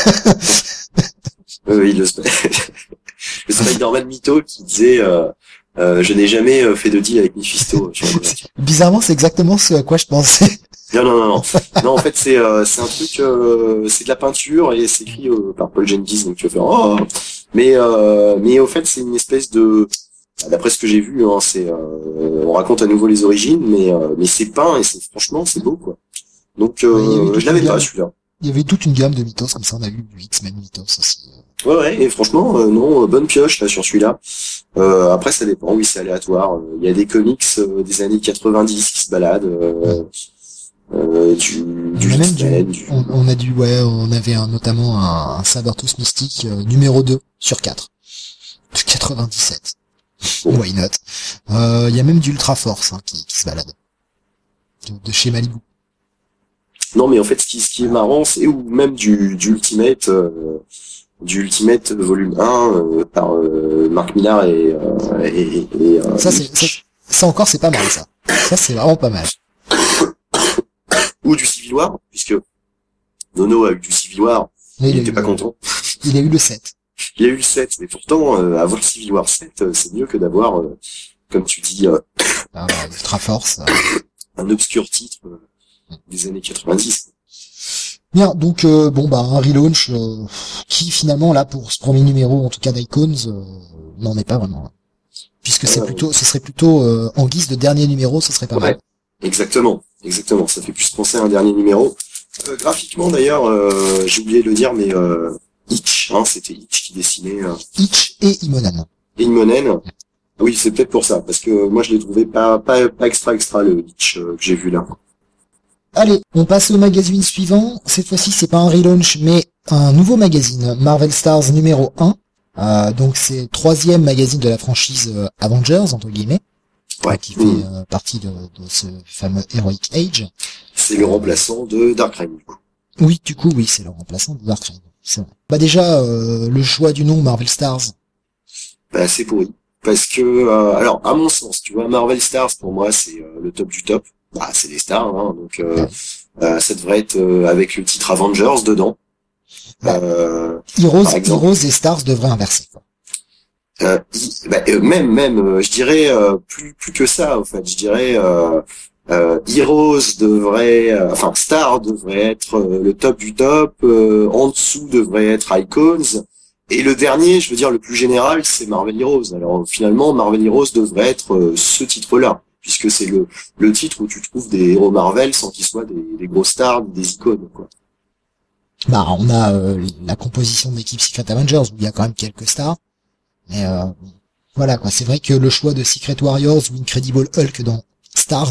Oui, oui, le, Sp- le Spider-Man mytho qui disait euh, euh, je n'ai jamais euh, fait de deal avec Mephisto sur la couverture. Bizarrement, c'est exactement ce à quoi je pensais. Non, non, non, non. Non, en fait, c'est euh, c'est un truc, euh, c'est de la peinture et c'est écrit euh, par Paul Jenkins, donc tu vas faire oh. Mais euh, mais au fait, c'est une espèce de, d'après ce que j'ai vu, hein, c'est euh, on raconte à nouveau les origines, mais euh, mais c'est peint et c'est franchement c'est beau quoi. Donc Ouais, il y avait euh, toute je l'avais une pas gamme. celui-là. Il y avait toute une gamme de mythos comme ça. On a eu du X-Men mythos aussi. Ouais, ouais, et franchement, euh, non, euh, bonne pioche là sur celui-là. Euh, après, ça dépend, oui, c'est aléatoire. Euh, Il y a des comics euh, des années quatre-vingt-dix qui se baladent, euh, euh, du, du On a même du, X-Men, du... on, on a du, ouais, on avait un, notamment un, un Sabertooth mystique euh, numéro deux sur quatre. quatre-vingt-dix-sept. Bon. Why not? Euh, il y a même du Ultra Force hein, qui, qui se balade. De, de chez Malibu. Non, mais en fait, ce qui, ce qui est marrant, c'est ou même du, du Ultimate, euh, du Ultimate volume un euh, par euh, Mark Millar et, euh, et, et, et, euh, Ça, c'est, ça, ça encore, c'est pas mal, ça. Ça, c'est vraiment pas mal. ou du Civil War, puisque Nono a eu du Civil War, Mais il a était eu pas le- content. Il a eu le sept. Il a eu le sept, mais pourtant, euh, avoir Civil War sept, euh, c'est mieux que d'avoir, euh, comme tu dis, euh, Ah, bah, Ultra Force. euh. un obscur titre euh, des années quatre-vingt-dix. Bien, donc, euh, bon, bah, un relaunch, euh, qui, finalement, là, pour ce premier numéro, en tout cas d'Icons, euh, n'en est pas vraiment. Puisque c'est Euh, plutôt, ce serait plutôt, euh, en guise de dernier numéro, ce serait pas Ouais, mal. exactement, exactement. Ça fait plus penser à un dernier numéro. Euh, graphiquement, d'ailleurs, euh, j'ai oublié de le dire, mais euh, Hitch, hein, c'était Hitch qui dessinait euh, Hitch et Imonen. et Immonen. Oui, c'est peut-être pour ça, parce que moi je l'ai trouvé pas pas pas extra extra le Hitch euh, que j'ai vu là. Allez, on passe au magazine suivant. Cette fois-ci, c'est pas un relaunch, mais un nouveau magazine, Marvel Stars numéro un. Euh, donc c'est troisième magazine de la franchise euh, Avengers, entre guillemets, Ouais, qui fait mmh. euh, partie de, de ce fameux Heroic Age. C'est le remplaçant de Darkrai, du coup. Oui, du coup, oui, c'est le remplaçant de Darkrai. C'est vrai. Bah déjà, euh, le choix du nom Marvel Stars. Bah, c'est pourri. Parce que, euh, alors, à mon sens, tu vois, Marvel Stars, pour moi, c'est euh, le top du top. Bah, c'est des stars, hein, donc euh, Ouais. euh, ça devrait être euh, avec le titre Avengers dedans. Ouais. Euh, Heroes, Par exemple. Heroes et Stars devraient inverser, quoi. euh, i- bah, euh, même, même, euh, je dirais euh, plus, plus que ça, en fait. Je dirais euh, euh, Heroes devrait, euh, enfin, Star devrait être euh, le top du top. Euh, en dessous devrait être Icons. Et le dernier, je veux dire, le plus général, c'est Marvel Heroes. Alors finalement, Marvel Heroes devrait être euh, ce titre-là, puisque c'est le, le titre où tu trouves des héros Marvel sans qu'ils soient des, des grosses stars, des icônes, quoi. Bah, on a euh, la composition de l'équipe Secret Avengers, où il y a quand même quelques stars. Mais euh, voilà, quoi. C'est vrai que le choix de Secret Warriors ou Incredible Hulk dans Stars,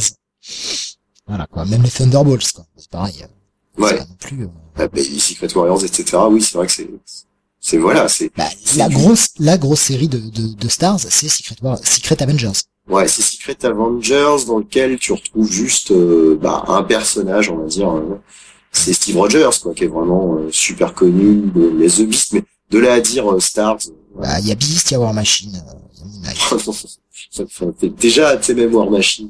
voilà, quoi. Même les Thunderbolts, quoi. C'est pareil. euh, C'est Ouais. pas non plus... euh, Ah, bah, Secret Warriors, et cetera. Oui, c'est vrai que c'est, c'est voilà, c'est, Bah, c'est la du- grosse, la grosse série de, de, de Stars, c'est Secret War, Secret Avengers. ouais, c'est Secret Avengers dans lequel tu retrouves juste, euh, bah, un personnage, on va dire. euh, c'est Steve Rogers, quoi, qui est vraiment euh, super connu. Bon, il y a The Beast, mais de là à dire euh, Stars. euh, Bah, il y a Beast, il y a War Machine, euh, il y a Moon Knight. ça fait déjà, tu sais, même War Machine.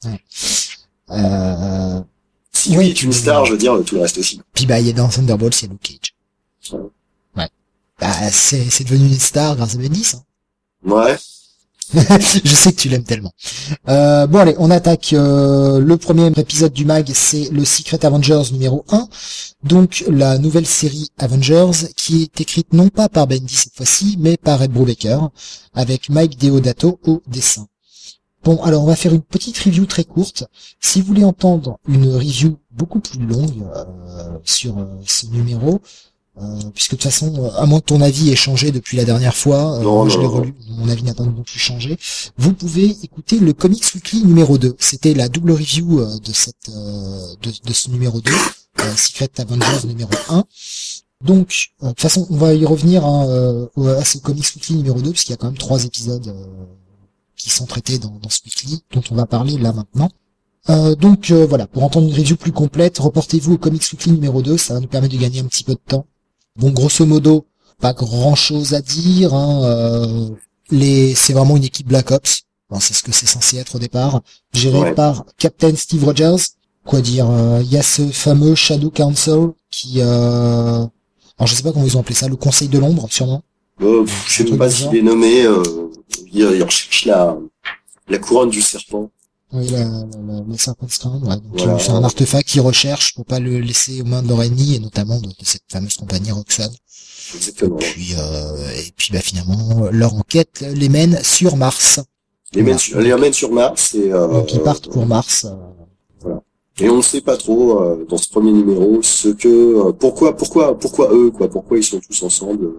Euh, Si Ouais, lui est tu- une star, je veux dire, tout le reste aussi. puis bah, il y a dans Thunderbolts, il y a Luke Cage. Ouais. Ouais. Bah, c'est, c'est devenu une star grâce à Bendis, hein. Ouais. Je sais que tu l'aimes tellement. Euh, bon allez, on attaque euh, le premier épisode du mag, c'est le Secret Avengers numéro un. Donc la nouvelle série Avengers qui est écrite non pas par Bendis cette fois-ci, mais par Ed Brubaker, avec Mike Deodato au dessin. Bon, alors on va faire une petite review très courte. Si vous voulez entendre une review beaucoup plus longue euh, sur euh, ce numéro, euh, puisque de toute façon, euh, à moins que ton avis ait changé depuis la dernière fois, euh, Non, moi je non, l'ai non. relu, mon avis n'a pas non plus changé, vous pouvez écouter le Comics Weekly numéro deux. C'était la double review euh, de cette euh, de, de ce numéro deux, euh, Secret Avengers numéro un. Donc, euh, de toute façon, on va y revenir hein, euh, au- à ce Comics Weekly numéro deux, puisqu'il y a quand même trois épisodes euh, qui sont traités dans, dans ce weekly, dont on va parler là maintenant. Euh, donc euh, voilà, pour entendre une review plus complète, reportez-vous au Comics Weekly numéro deux, ça va nous permettre de gagner un petit peu de temps. Bon, grosso modo, pas grand-chose à dire. Hein, euh, les, c'est vraiment une équipe Black Ops. Enfin, c'est ce que c'est censé être au départ, géré Ouais. par Captain Steve Rogers. Quoi dire, euh, il y a ce fameux Shadow Council qui, euh, Alors je sais pas comment ils ont appelé ça, le Conseil de l'ombre, sûrement. Euh, je sais même pas s'il est nommé. Euh, il, il recherche la la couronne du serpent. Oui, la, la, la, la Serpent's Crown, ouais. Donc, Voilà. c'est un artefact qu'ils recherchent pour pas le laisser aux mains de leur ennemi, et notamment de, de cette fameuse compagnie Roxxon. Exactement. Et puis, euh, et puis, bah, finalement, leur enquête les mène sur Mars. Les mène sur, les emmène sur Mars et euh, Donc, ils partent pour Mars. Euh... Voilà. Et on ne sait pas trop, euh, dans ce premier numéro, ce que, euh, pourquoi, pourquoi, pourquoi eux, quoi, pourquoi ils sont tous ensemble.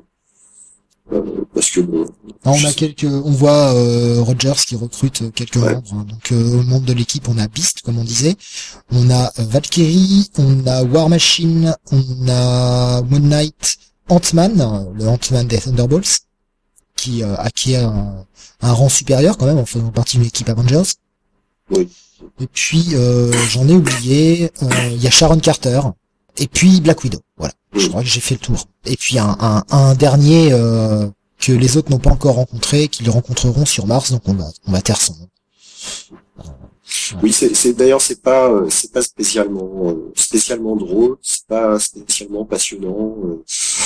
Euh, parce que bon. Alors, on a quelques, on voit euh, Rogers qui recrute quelques ouais. membres. Hein. Donc euh, au membre de l'équipe, on a Beast, comme on disait, on a euh, Valkyrie, on a War Machine, on a Moon Knight, Ant-Man, le Ant-Man des Thunderbolts, qui euh, acquiert un, un rang supérieur quand même en faisant partie d'une équipe Avengers. Oui. Et puis euh, j'en ai oublié, il euh, y a Sharon Carter, et puis Black Widow. Voilà. Je crois que j'ai fait le tour. Et puis un, un, un dernier euh, que les autres n'ont pas encore rencontré, qu'ils rencontreront sur Mars, donc on va on va taire son nom. Euh, ouais. Oui, c'est, c'est d'ailleurs c'est pas c'est pas spécialement euh, spécialement drôle, c'est pas spécialement passionnant. Euh.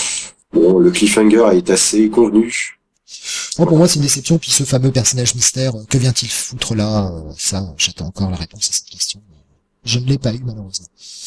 Bon, le cliffhanger est assez convenu. Moi, pour moi, c'est une déception. Puis ce fameux personnage mystère, que vient-il foutre là euh, Ça, j'attends encore la réponse à cette question. Je ne l'ai pas eu malheureusement.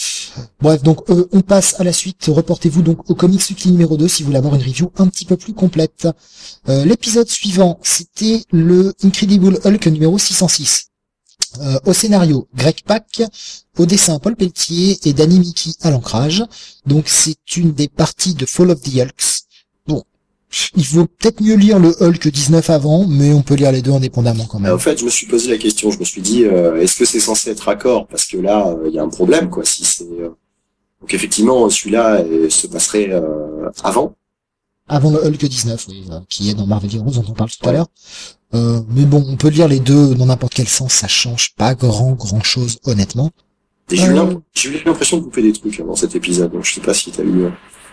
Bref, donc euh, on passe à la suite. Reportez-vous donc au Comics Weekly numéro deux si vous voulez avoir une review un petit peu plus complète. Euh, l'épisode suivant, c'était le Incredible Hulk numéro six cent six. Euh, au scénario, Greg Pak, au dessin, Paul Pelletier et Danny Mickey à l'ancrage. Donc c'est une des parties de Fall of the Hulks. Bon, il vaut peut-être mieux lire le Hulk dix-neuf avant, mais on peut lire les deux indépendamment quand même. En fait, je me suis posé la question, je me suis dit, euh, est-ce que c'est censé être raccord? Parce que là, il euh, y a un problème, quoi. Si c'est euh... donc effectivement, celui-là euh, se passerait euh, avant. Avant le Hulk dix-neuf, oui, euh, qui est dans Marvel Heroes, dont on parle tout ouais. à l'heure. Euh, mais bon, on peut lire les deux dans n'importe quel sens, ça change pas grand grand chose, honnêtement. Et j'ai, euh... eu j'ai eu l'impression de couper des trucs dans cet épisode, donc je sais pas si t'as eu...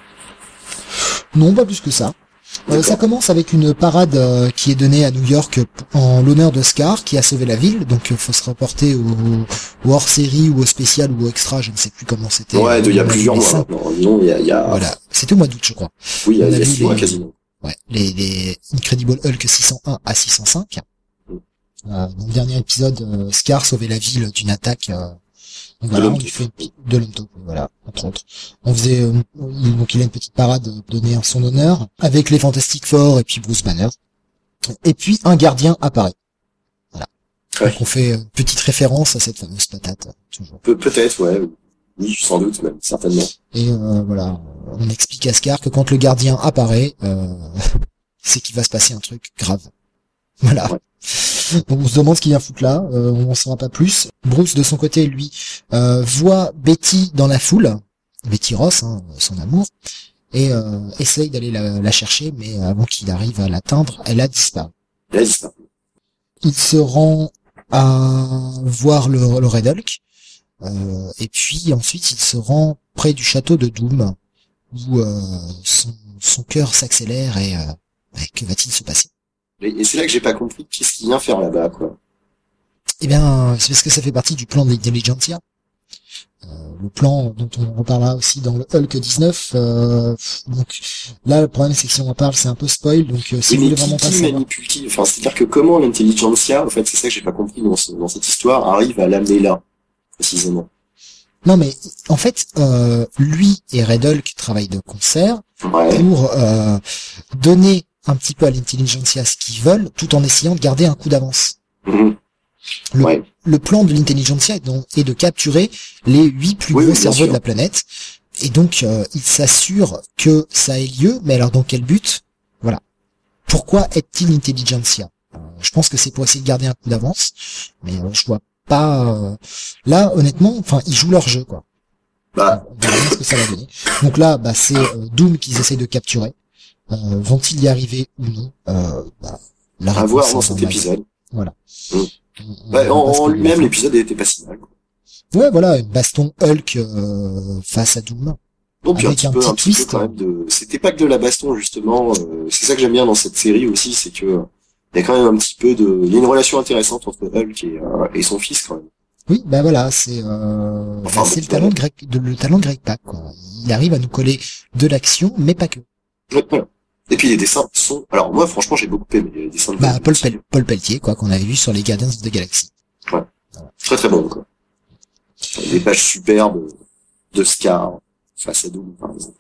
Non, pas plus que ça. Euh, ça commence avec une parade euh, qui est donnée à New York en l'honneur de Scar, qui a sauvé la ville. Donc il euh, faut se reporter au, au hors-série ou au spécial ou au extra, je ne sais plus comment c'était. Ouais, il y a on plusieurs mois maintenant. Non, il y a, il y a... Voilà, c'était au mois d'août, je crois. Oui, il y a, il y a six mois quasiment. Ouais, les, les Incredible Hulk six cent un à six cent cinq. Mm. Euh, dans le dernier épisode, euh, Scar sauvait la ville d'une attaque... Euh, Donc voilà, on fait de l'Omtop, voilà, entre autres. On faisait, euh, donc il a une petite parade donnée en son honneur, avec les Fantastic Four et puis Bruce Banner. Et puis un gardien apparaît. Voilà. Ouais. Donc on fait une petite référence à cette fameuse patate, toujours. Pe- peut-être, ouais. Oui, sans doute même, certainement. Et euh, voilà, on explique à Scar que quand le gardien apparaît, euh, c'est qu'il va se passer un truc grave. Voilà. Ouais. Donc on se demande ce qu'il vient foutre là, euh, on n'en saura pas plus. Bruce de son côté, lui, euh, voit Betty dans la foule, Betty Ross, hein, son amour, et euh, essaye d'aller la, la chercher, mais avant qu'il arrive à l'atteindre, elle a disparu. Elle a disparu. Il se rend à voir le, le Red Hulk, euh, et puis ensuite il se rend près du château de Doom, où euh, son, son cœur s'accélère et euh, que va-t-il se passer? Et c'est là que j'ai pas compris qu'est-ce qu'il vient faire là-bas, quoi. Eh bien, c'est parce que ça fait partie du plan de l'Intelligentsia. Euh, le plan dont on reparlera aussi dans le Hulk dix-neuf. Euh, donc là, le problème, c'est que si on en parle, c'est un peu spoil. Donc, euh, si oui, vous voulez qui, vraiment qui pas savoir... manipule-t-il Enfin, c'est-à-dire que comment l'Intelligentsia, en fait, c'est ça que j'ai pas compris dans, ce, dans cette histoire, arrive à l'amener là, précisément. Non, mais en fait, euh, lui et Red Hulk travaillent de concert ouais. pour euh, donner un petit peu à l'intelligentsia ce qu'ils veulent, tout en essayant de garder un coup d'avance. Mmh. Le, ouais. le plan de l'intelligentsia est, donc, est de capturer les huit plus oui, gros oui, cerveaux sûr. de la planète, et donc euh, il s'assure que ça ait lieu, mais alors dans quel but? Voilà. Pourquoi est-il intelligentsia? euh, Je pense que c'est pour essayer de garder un coup d'avance, mais euh, je vois pas... Euh... Là, honnêtement, enfin, ils jouent leur jeu, quoi. Bah. On verra bien ce que ça va donner. Donc là, bah, c'est euh, Doom qu'ils essayent de capturer. Euh, vont-ils y arriver ou non? euh, bah, la à voir dans cet épisode. Voilà. Mmh. Bah, en, en lui-même, l'épisode était pas si mal. Ouais, voilà, une baston Hulk euh, face à Doom. Donc puis un petit un peu, petit un petit peu quand même de. C'était pas que de la baston justement. Euh, c'est ça que j'aime bien dans cette série aussi, c'est que il y a quand même un petit peu de. Il y a une relation intéressante entre Hulk et, euh, et son fils quand même. Oui, bah voilà, c'est euh, enfin, bah, c'est bon, le talent de Greg, de, le talent de Greg Pak, quoi. Il arrive à nous coller de l'action, mais pas que. Ouais, voilà. Et puis les dessins sont... Alors moi franchement j'ai beaucoup aimé les dessins de Bah, Paul, Pel- Paul Pelletier, quoi, qu'on avait vu sur les Guardians of the Galaxy. Ouais. Très très bon, quoi. Des pages superbes de Scar face à Doom, par exemple.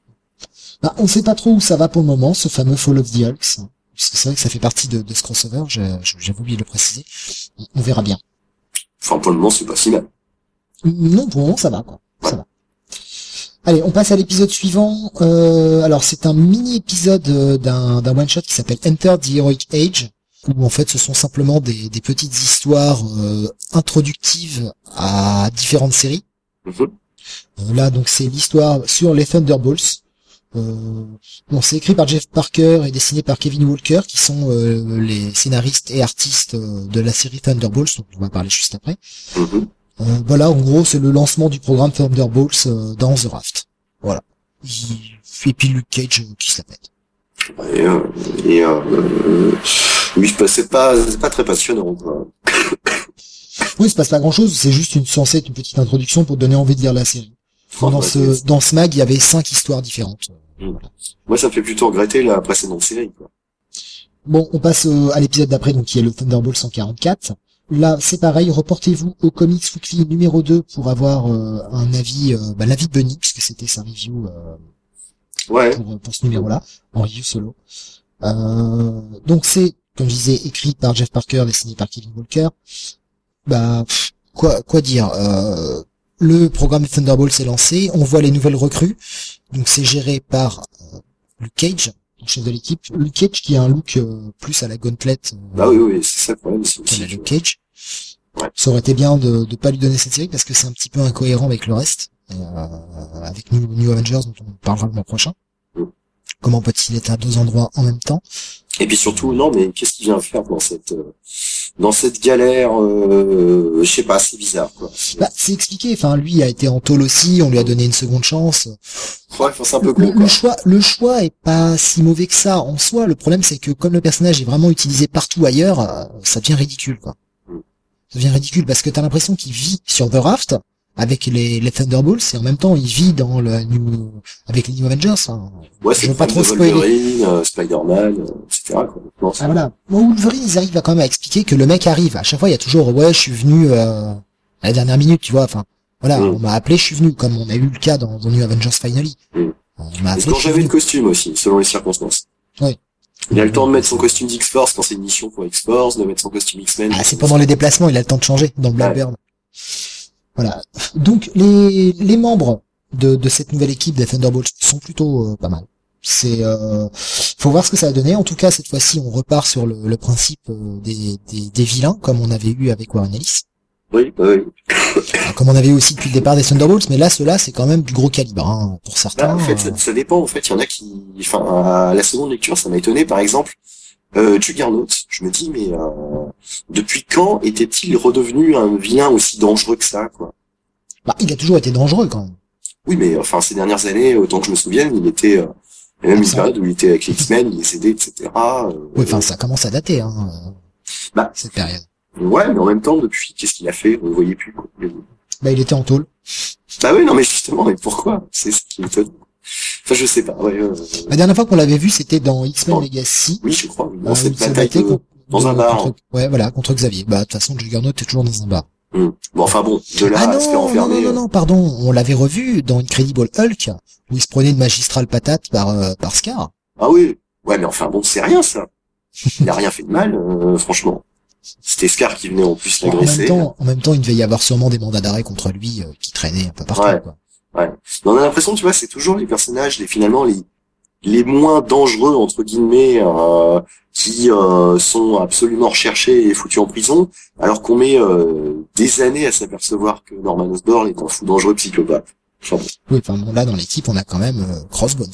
Bah, on sait pas trop où ça va pour le moment, ce fameux Fall of the Hulks. Hein, puisque c'est vrai que ça fait partie de, de ce crossover, j'ai- j'avais oublié de le préciser. On, on verra bien. Enfin pour le moment c'est pas si mal. Non, pour le moment, ça va, quoi. Ça va. Allez, on passe à l'épisode suivant. Euh, alors, c'est un mini-épisode euh, d'un d'un one-shot qui s'appelle Enter the Heroic Age, où en fait, ce sont simplement des, des petites histoires euh, introductives à différentes séries. Mm-hmm. Euh, là, donc, c'est l'histoire sur les Thunderbolts. Euh, bon, c'est écrit par Jeff Parker et dessiné par Kevin Walker, qui sont euh, les scénaristes et artistes euh, de la série Thunderbolts, donc on va parler juste après. Mm-hmm. Euh, voilà, en gros, c'est le lancement du programme Thunderbolts euh, dans The Raft. Voilà. Il... Et puis Luke Cage euh, qui se la pète. Et, euh, et euh, euh, oui, c'est pas, c'est pas très passionnant, quoi. Oui, il se passe pas grand-chose, c'est juste une censée être une petite introduction pour te donner envie de lire la série. Oh, Dans bah, ce c'est- dans ce mag, il y avait cinq histoires différentes. Mm. Moi ça me fait plutôt regretter la précédente série, quoi. Bon, on passe euh, à l'épisode d'après, donc qui est le Thunderbolt cent quarante-quatre. Là, c'est pareil, reportez-vous au Comics Weekly numéro deux pour avoir euh, un avis, euh, bah, l'avis de Bunny, puisque c'était sa review euh, Ouais. pour, pour ce numéro-là, en review solo. Euh, donc c'est, comme je disais, écrit par Jeff Parker, dessiné par Kevin Walker. Bah, pff, quoi, quoi dire euh, le programme Thunderbolt s'est lancé, on voit les nouvelles recrues, donc c'est géré par euh, Luke Cage, le chef de l'équipe. Luke Cage qui a un look euh, plus à la Gauntlet euh, Bah oui, oui, c'est ça le problème, c'est qu'à aussi la que- Luke Cage. Ouais. Ça aurait été bien de ne pas lui donner cette série parce que c'est un petit peu incohérent avec le reste, et, euh, avec New, New Avengers dont on parlera le mois prochain. Mm. Comment peut-il être à deux endroits en même temps? Et puis surtout, non, mais qu'est-ce qu'il vient faire dans cette, euh, dans cette galère, euh, je sais pas, c'est bizarre, quoi. C'est- Bah, c'est expliqué. Enfin, lui a été en tôle aussi. On lui a donné une seconde chance. Ouais, enfin, c'est un peu Le, con, le quoi. choix, le choix est pas si mauvais que ça en soi. Le problème, c'est que comme le personnage est vraiment utilisé partout ailleurs, euh, ça devient ridicule, quoi. Mm. Ça devient ridicule parce que t'as l'impression qu'il vit sur The Raft avec les, les Thunderbolts et en même temps il vit dans le New, avec les New Avengers. Enfin, Ouais, je c'est veux le pas problème trop de spoiler. Wolverine, euh, Spider-Man, euh, et cetera, quoi. Non, c'est- Ah voilà. Moi, Wolverine, ils arrivent à quand même à expliquer que le mec arrive. À chaque fois, il y a toujours, ouais, je suis venu euh, à la dernière minute, tu vois. Enfin, voilà, Mm. on m'a appelé, je suis venu, comme on a eu le cas dans The New Avengers Finally. Mm. On m'a Et appelé, quand je suis j'avais le venu. costume aussi, selon les circonstances. Ouais. Il a le temps de mettre son costume d'X-Force quand c'est une mission pour X-Force, de mettre son costume X-Men. Ah, c'est pendant les déplacements, il a le temps de changer dans le Blackbird. Voilà. Donc les les membres de de cette nouvelle équipe des Thunderbolts sont plutôt euh, pas mal. C'est euh, faut voir ce que ça va donner. En tout cas, cette fois-ci, on repart sur le, le principe euh, des, des des vilains comme on avait eu avec Warren Ellis. Oui, bah oui. Alors, comme on avait eu aussi depuis le départ des Thunderbolts, mais là, ceux-là, c'est quand même du gros calibre, hein, pour certains. Bah, en fait, euh, ça, ça dépend, en fait. Il y en a qui, enfin, à la seconde lecture, ça m'a étonné. Par exemple, euh, Juggernaut. Je me dis, mais, euh, depuis quand était-il redevenu un vilain aussi dangereux que ça, quoi? bah, il a toujours été dangereux, quand même. Oui, mais, enfin, ces dernières années, autant que je me souvienne, il était, euh, il y a même une Ça- période où il était avec les X-Men, il les aidait, et cetera. euh, Oui, enfin, ça commence à dater, hein, euh, Bah. cette période. Ouais, mais en même temps, depuis, qu'est-ce qu'il a fait? On le voyait plus, quoi. Bah, il était en tôle. Bah oui, non, mais justement, mais pourquoi? C'est ce qui m'étonne. Enfin, je sais pas, ouais, euh, La dernière fois qu'on l'avait vu, c'était dans X-Men Oh. Legacy. oui, je crois, oui, dans euh, où cette il se bataille battait de- contre- dans de- un bar. contre- ouais, voilà, contre Xavier. Bah, de toute façon, Juggernaut est toujours dans un bar. Hmm. Bon, enfin bon, de là Ah à se faire non, non, enfermer. non, non, non, pardon. On l'avait revu dans Incredible Hulk, où il se prenait une magistrale patate par, euh, par Scar. Ah oui, ouais, mais enfin bon, c'est rien ça. Il a rien fait de mal, euh, franchement. C'était Scar qui venait en plus En même l'agresser. temps, en même temps, il devait y avoir sûrement des mandats d'arrêt contre lui, euh, qui traînaient un peu partout, Ouais. quoi. Ouais. Mais on a l'impression, tu vois, c'est toujours les personnages, les finalement les les moins dangereux entre guillemets, euh, qui euh, sont absolument recherchés et foutus en prison, alors qu'on met euh, des années à s'apercevoir que Norman Osborn est un fou dangereux psychopathe. Enfin, bon. Oui, enfin bon, là, dans l'équipe, on a quand même euh, Crossbones.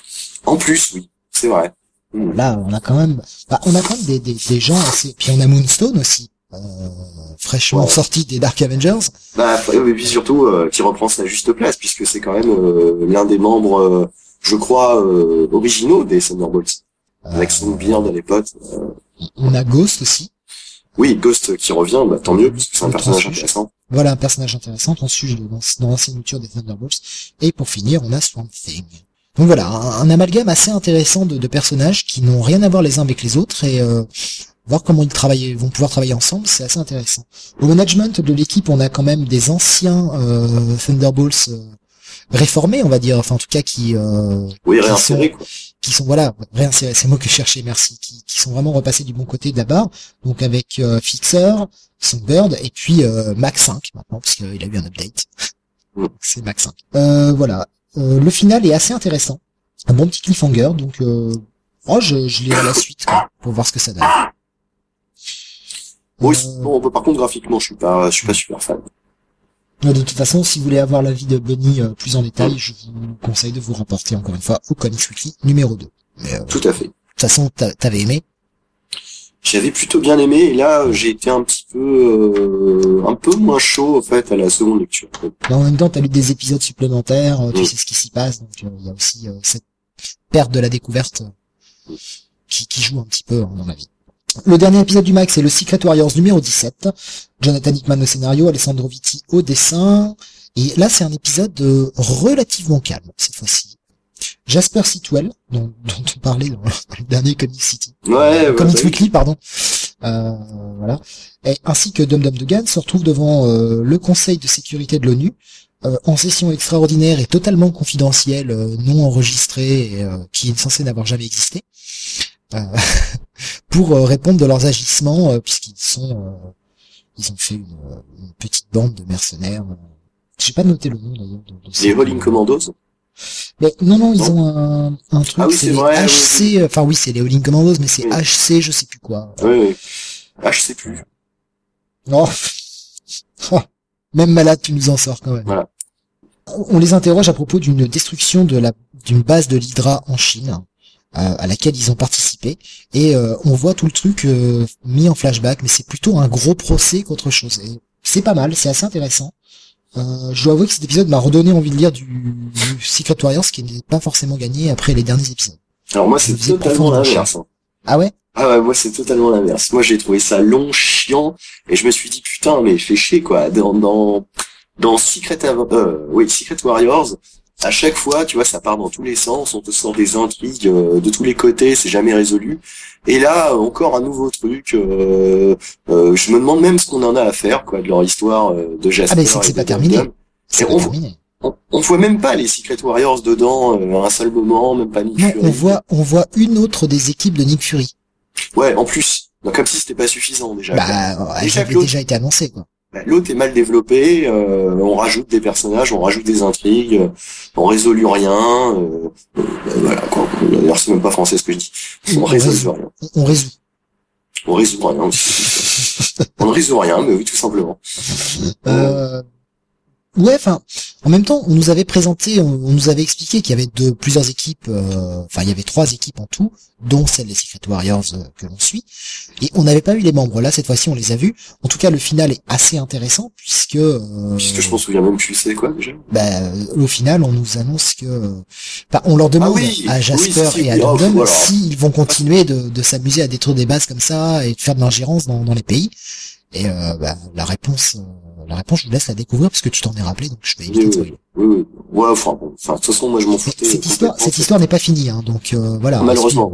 En plus, oui, c'est vrai. Hmm. Là, on a quand même, bah, on a quand même des, des, des gens assez, puis on a Moonstone aussi, euh, fraîchement Ouais. sorti des Dark Avengers. Bah, après, et puis surtout, euh, qui reprend sa juste place, puisque c'est quand même euh, l'un des membres, euh, je crois, euh, originaux des Thunderbolts. Avec son beard à l'époque. Euh, On a Ghost aussi. oui, Ghost qui revient, bah, tant mieux, parce que c'est un Le personnage transfuge. intéressant. Voilà un personnage intéressant, on suit dans, dans l'ancienne mouture des Thunderbolts. Et pour finir, on a Swamp Thing. donc voilà, un, un amalgame assez intéressant de, de personnages qui n'ont rien à voir les uns avec les autres et euh, voir comment ils travaillent, vont pouvoir travailler ensemble, c'est assez intéressant. Au management de l'équipe, on a quand même des anciens euh, Thunderbolts euh, réformés, on va dire, enfin en tout cas qui euh, oui, réinsérés, quoi. Qui sont voilà réinsérés, c'est le mot que je cherchais, merci, qui, qui sont vraiment repassés du bon côté de la barre, donc avec euh, Fixer, Songbird et puis euh, Mac cinq maintenant parce qu'il a eu un update. Mm. C'est Mac cinq. Euh, voilà, euh, le final est assez intéressant, un bon petit cliffhanger, donc euh, oh je, je lirai la suite quoi, pour voir ce que ça donne. Oui, euh, bon, par contre graphiquement je suis pas je suis pas super fan. De toute façon, si vous voulez avoir l'avis de Bunny euh, plus en détail, je vous conseille de vous rapporter encore une fois au Comics Weekly numéro deux. Mais, euh, tout à fait. De toute façon, t'avais aimé? J'avais plutôt bien aimé, et là j'ai été un petit peu euh, un peu moins chaud en fait à la seconde lecture. Mais en même temps, t'as lu des épisodes supplémentaires, euh, tu mm. sais ce qui s'y passe, donc il euh, y a aussi euh, cette perte de la découverte euh, qui, qui joue un petit peu, hein, dans ma vie. Le dernier épisode du Mac, c'est le Secret Warriors numéro dix-sept. Jonathan Hickman au scénario, Alessandro Vitti au dessin. Et là, c'est un épisode euh, relativement calme, cette fois-ci. Jasper Sitwell, dont, dont on parlait dans le dernier Comic City. Ouais, euh, ouais Comics ouais. Weekly, pardon. Euh, voilà. Et, ainsi que Dum Dum Dugan se retrouve devant euh, le Conseil de sécurité de l'ONU, euh, en session extraordinaire et totalement confidentielle, euh, non enregistrée, et, euh, qui est censée n'avoir jamais existé. Euh, pour euh, répondre de leurs agissements, euh, puisqu'ils sont euh, ils ont fait une, une petite bande de mercenaires. Euh, j'ai pas noté le nom d'ailleurs. De, de Les Rolling Commandos. Mais non non, ils non. ont un, un truc, ah, oui, c'est, c'est les vrai, H C, oui, oui. enfin oui c'est les Rolling Commandos, mais c'est oui. H C je sais plus quoi. Oui oui. Ah je sais plus. Non. Oh. Même malade tu nous en sors quand même. Voilà. On les interroge à propos d'une destruction de la d'une base de l'Hydra en Chine. À laquelle ils ont participé et euh, on voit tout le truc euh, mis en flashback, mais c'est plutôt un gros procès qu'autre chose. Et c'est pas mal, c'est assez intéressant. Euh, je dois avouer que cet épisode m'a redonné envie de lire du, du Secret Warriors, ce qui n'est pas forcément gagné après les derniers épisodes. Alors moi c'est totalement l'inverse. Hein. Ah ouais? Ah ouais, moi c'est totalement l'inverse. Moi j'ai trouvé ça long, chiant, et je me suis dit putain mais fait chier quoi. Dans dans dans Secret euh, oui Secret Warriors. À chaque fois, tu vois, ça part dans tous les sens, on te sort des intrigues euh, de tous les côtés, c'est jamais résolu. Et là, encore un nouveau truc. Euh, euh, je me demande même ce qu'on en a à faire, quoi, de leur histoire euh, de Jasper. Ah mais c'est que c'est pas terminé. C'est pas on, terminé. On, on voit même pas les Secret Warriors dedans euh, à un seul moment, même pas Nick non, Fury. on voit, on voit une autre des équipes de Nick Fury. Ouais, en plus. Donc comme si c'était pas suffisant déjà. Bah, elle déjà avait déjà été annoncé quoi. L'autre est mal développé, euh, on rajoute des personnages, on rajoute des intrigues, euh, on résout rien, euh, euh, voilà quoi. D'ailleurs c'est même pas français ce que je dis. On, on résout résout rien. On résout. On résout rien aussi. On ne résout rien, mais oui tout simplement. Euh... Ouais, enfin, en même temps, on nous avait présenté, on, on nous avait expliqué qu'il y avait de plusieurs équipes, euh, enfin, il y avait trois équipes en tout, dont celle des Secret Warriors euh, que l'on suit, et on n'avait pas eu les membres. Là, cette fois-ci, on les a vus. En tout cas, le final est assez intéressant puisque. Euh, puisque je m'en souviens même plus, c'est quoi déjà. Bah, euh, au final, on nous annonce que, enfin, on leur demande ah oui, à Jasper oui, si, si, et à Dum Dum voilà. s'ils vont continuer de, de s'amuser à détruire des bases comme ça et de faire de l'ingérence dans, dans les pays. Et euh, bah, la réponse, euh, la réponse, je vous laisse la découvrir parce que tu t'en es rappelé, donc je vais éviter oui, de spoiler. Oui, oui, ouais, enfin, bon, enfin, de toute façon, moi, je m'en foutais. Cette histoire, cette histoire n'est pas finie, hein, donc euh, voilà. Malheureusement.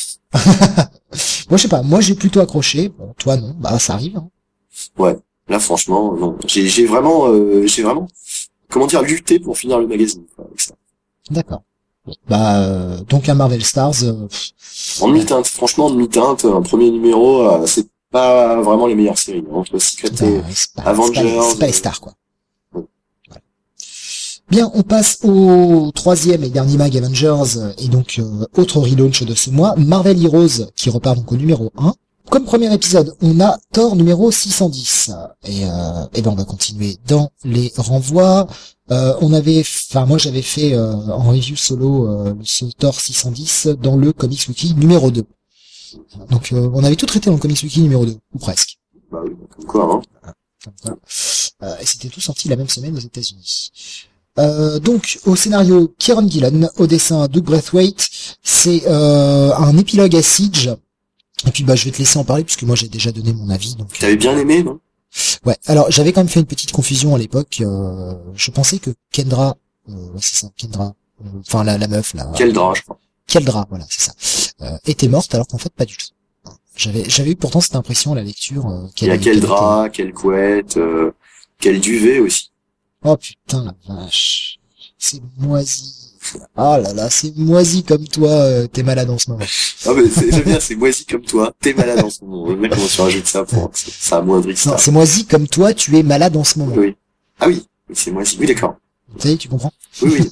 moi, je sais pas. Moi, j'ai plutôt accroché. Bon, toi, non. Bah, ça arrive. Hein. Ouais. Là, franchement, non. J'ai, j'ai vraiment, euh, j'ai vraiment, comment dire, lutté pour finir le magazine, quoi, avec ça. D'accord. Bon, bah, euh, donc un Marvel Stars. Euh, en demi-teinte, euh, franchement, en demi-teinte, un premier numéro, euh, c'est pas vraiment les meilleures séries entre Secret bah, et pas, Avengers. C'est pas les stars quoi. Ouais. Voilà. Bien, on passe au troisième et dernier mag Avengers et donc euh, autre relaunch de ce mois, Marvel Heroes qui repart donc au numéro un. Comme premier épisode, on a Thor numéro six cent dix et euh, et ben on va continuer dans les renvois. Euh, on avait, enfin moi j'avais fait euh, en review solo euh, ce Thor six cent dix dans le Comics Wiki numéro deux. Donc euh, on avait tout traité dans le Comics Wiki numéro deux, ou presque. Bah oui, comme quoi, hein. Comme quoi. Euh, et c'était tout sorti la même semaine aux États-Unis. Euh, donc au scénario Kieron Gillen, au dessin Doug Braithwaite, c'est euh, un épilogue à Siege. Et puis bah je vais te laisser en parler puisque moi j'ai déjà donné mon avis. Donc t'avais bien aimé, non? Ouais. Alors j'avais quand même fait une petite confusion à l'époque. Euh, je pensais que Kendra, euh, ouais c'est ça, Kendra. enfin la, la meuf là. Keldra, je crois. Keldra, voilà, c'est ça. Euh, était morte alors qu'en fait pas du tout. J'avais j'avais eu pourtant cette impression à la lecture. Euh, Il y a Keldra, quelle couette, euh, quel duvet aussi. Oh putain la vache, c'est moisi. Ah là là, c'est moisi comme toi, euh, t'es malade en ce moment. Ah mais c'est, j'aime bien, c'est moisi comme toi, t'es malade en ce moment. Le mec, comment tu rajoutes ça pour ça amoindrit ça. Non, c'est moisi comme toi, tu es malade en ce moment. Oui. Ah oui, oui c'est moisi. Oui d'accord. Ça y est, tu comprends? Oui oui.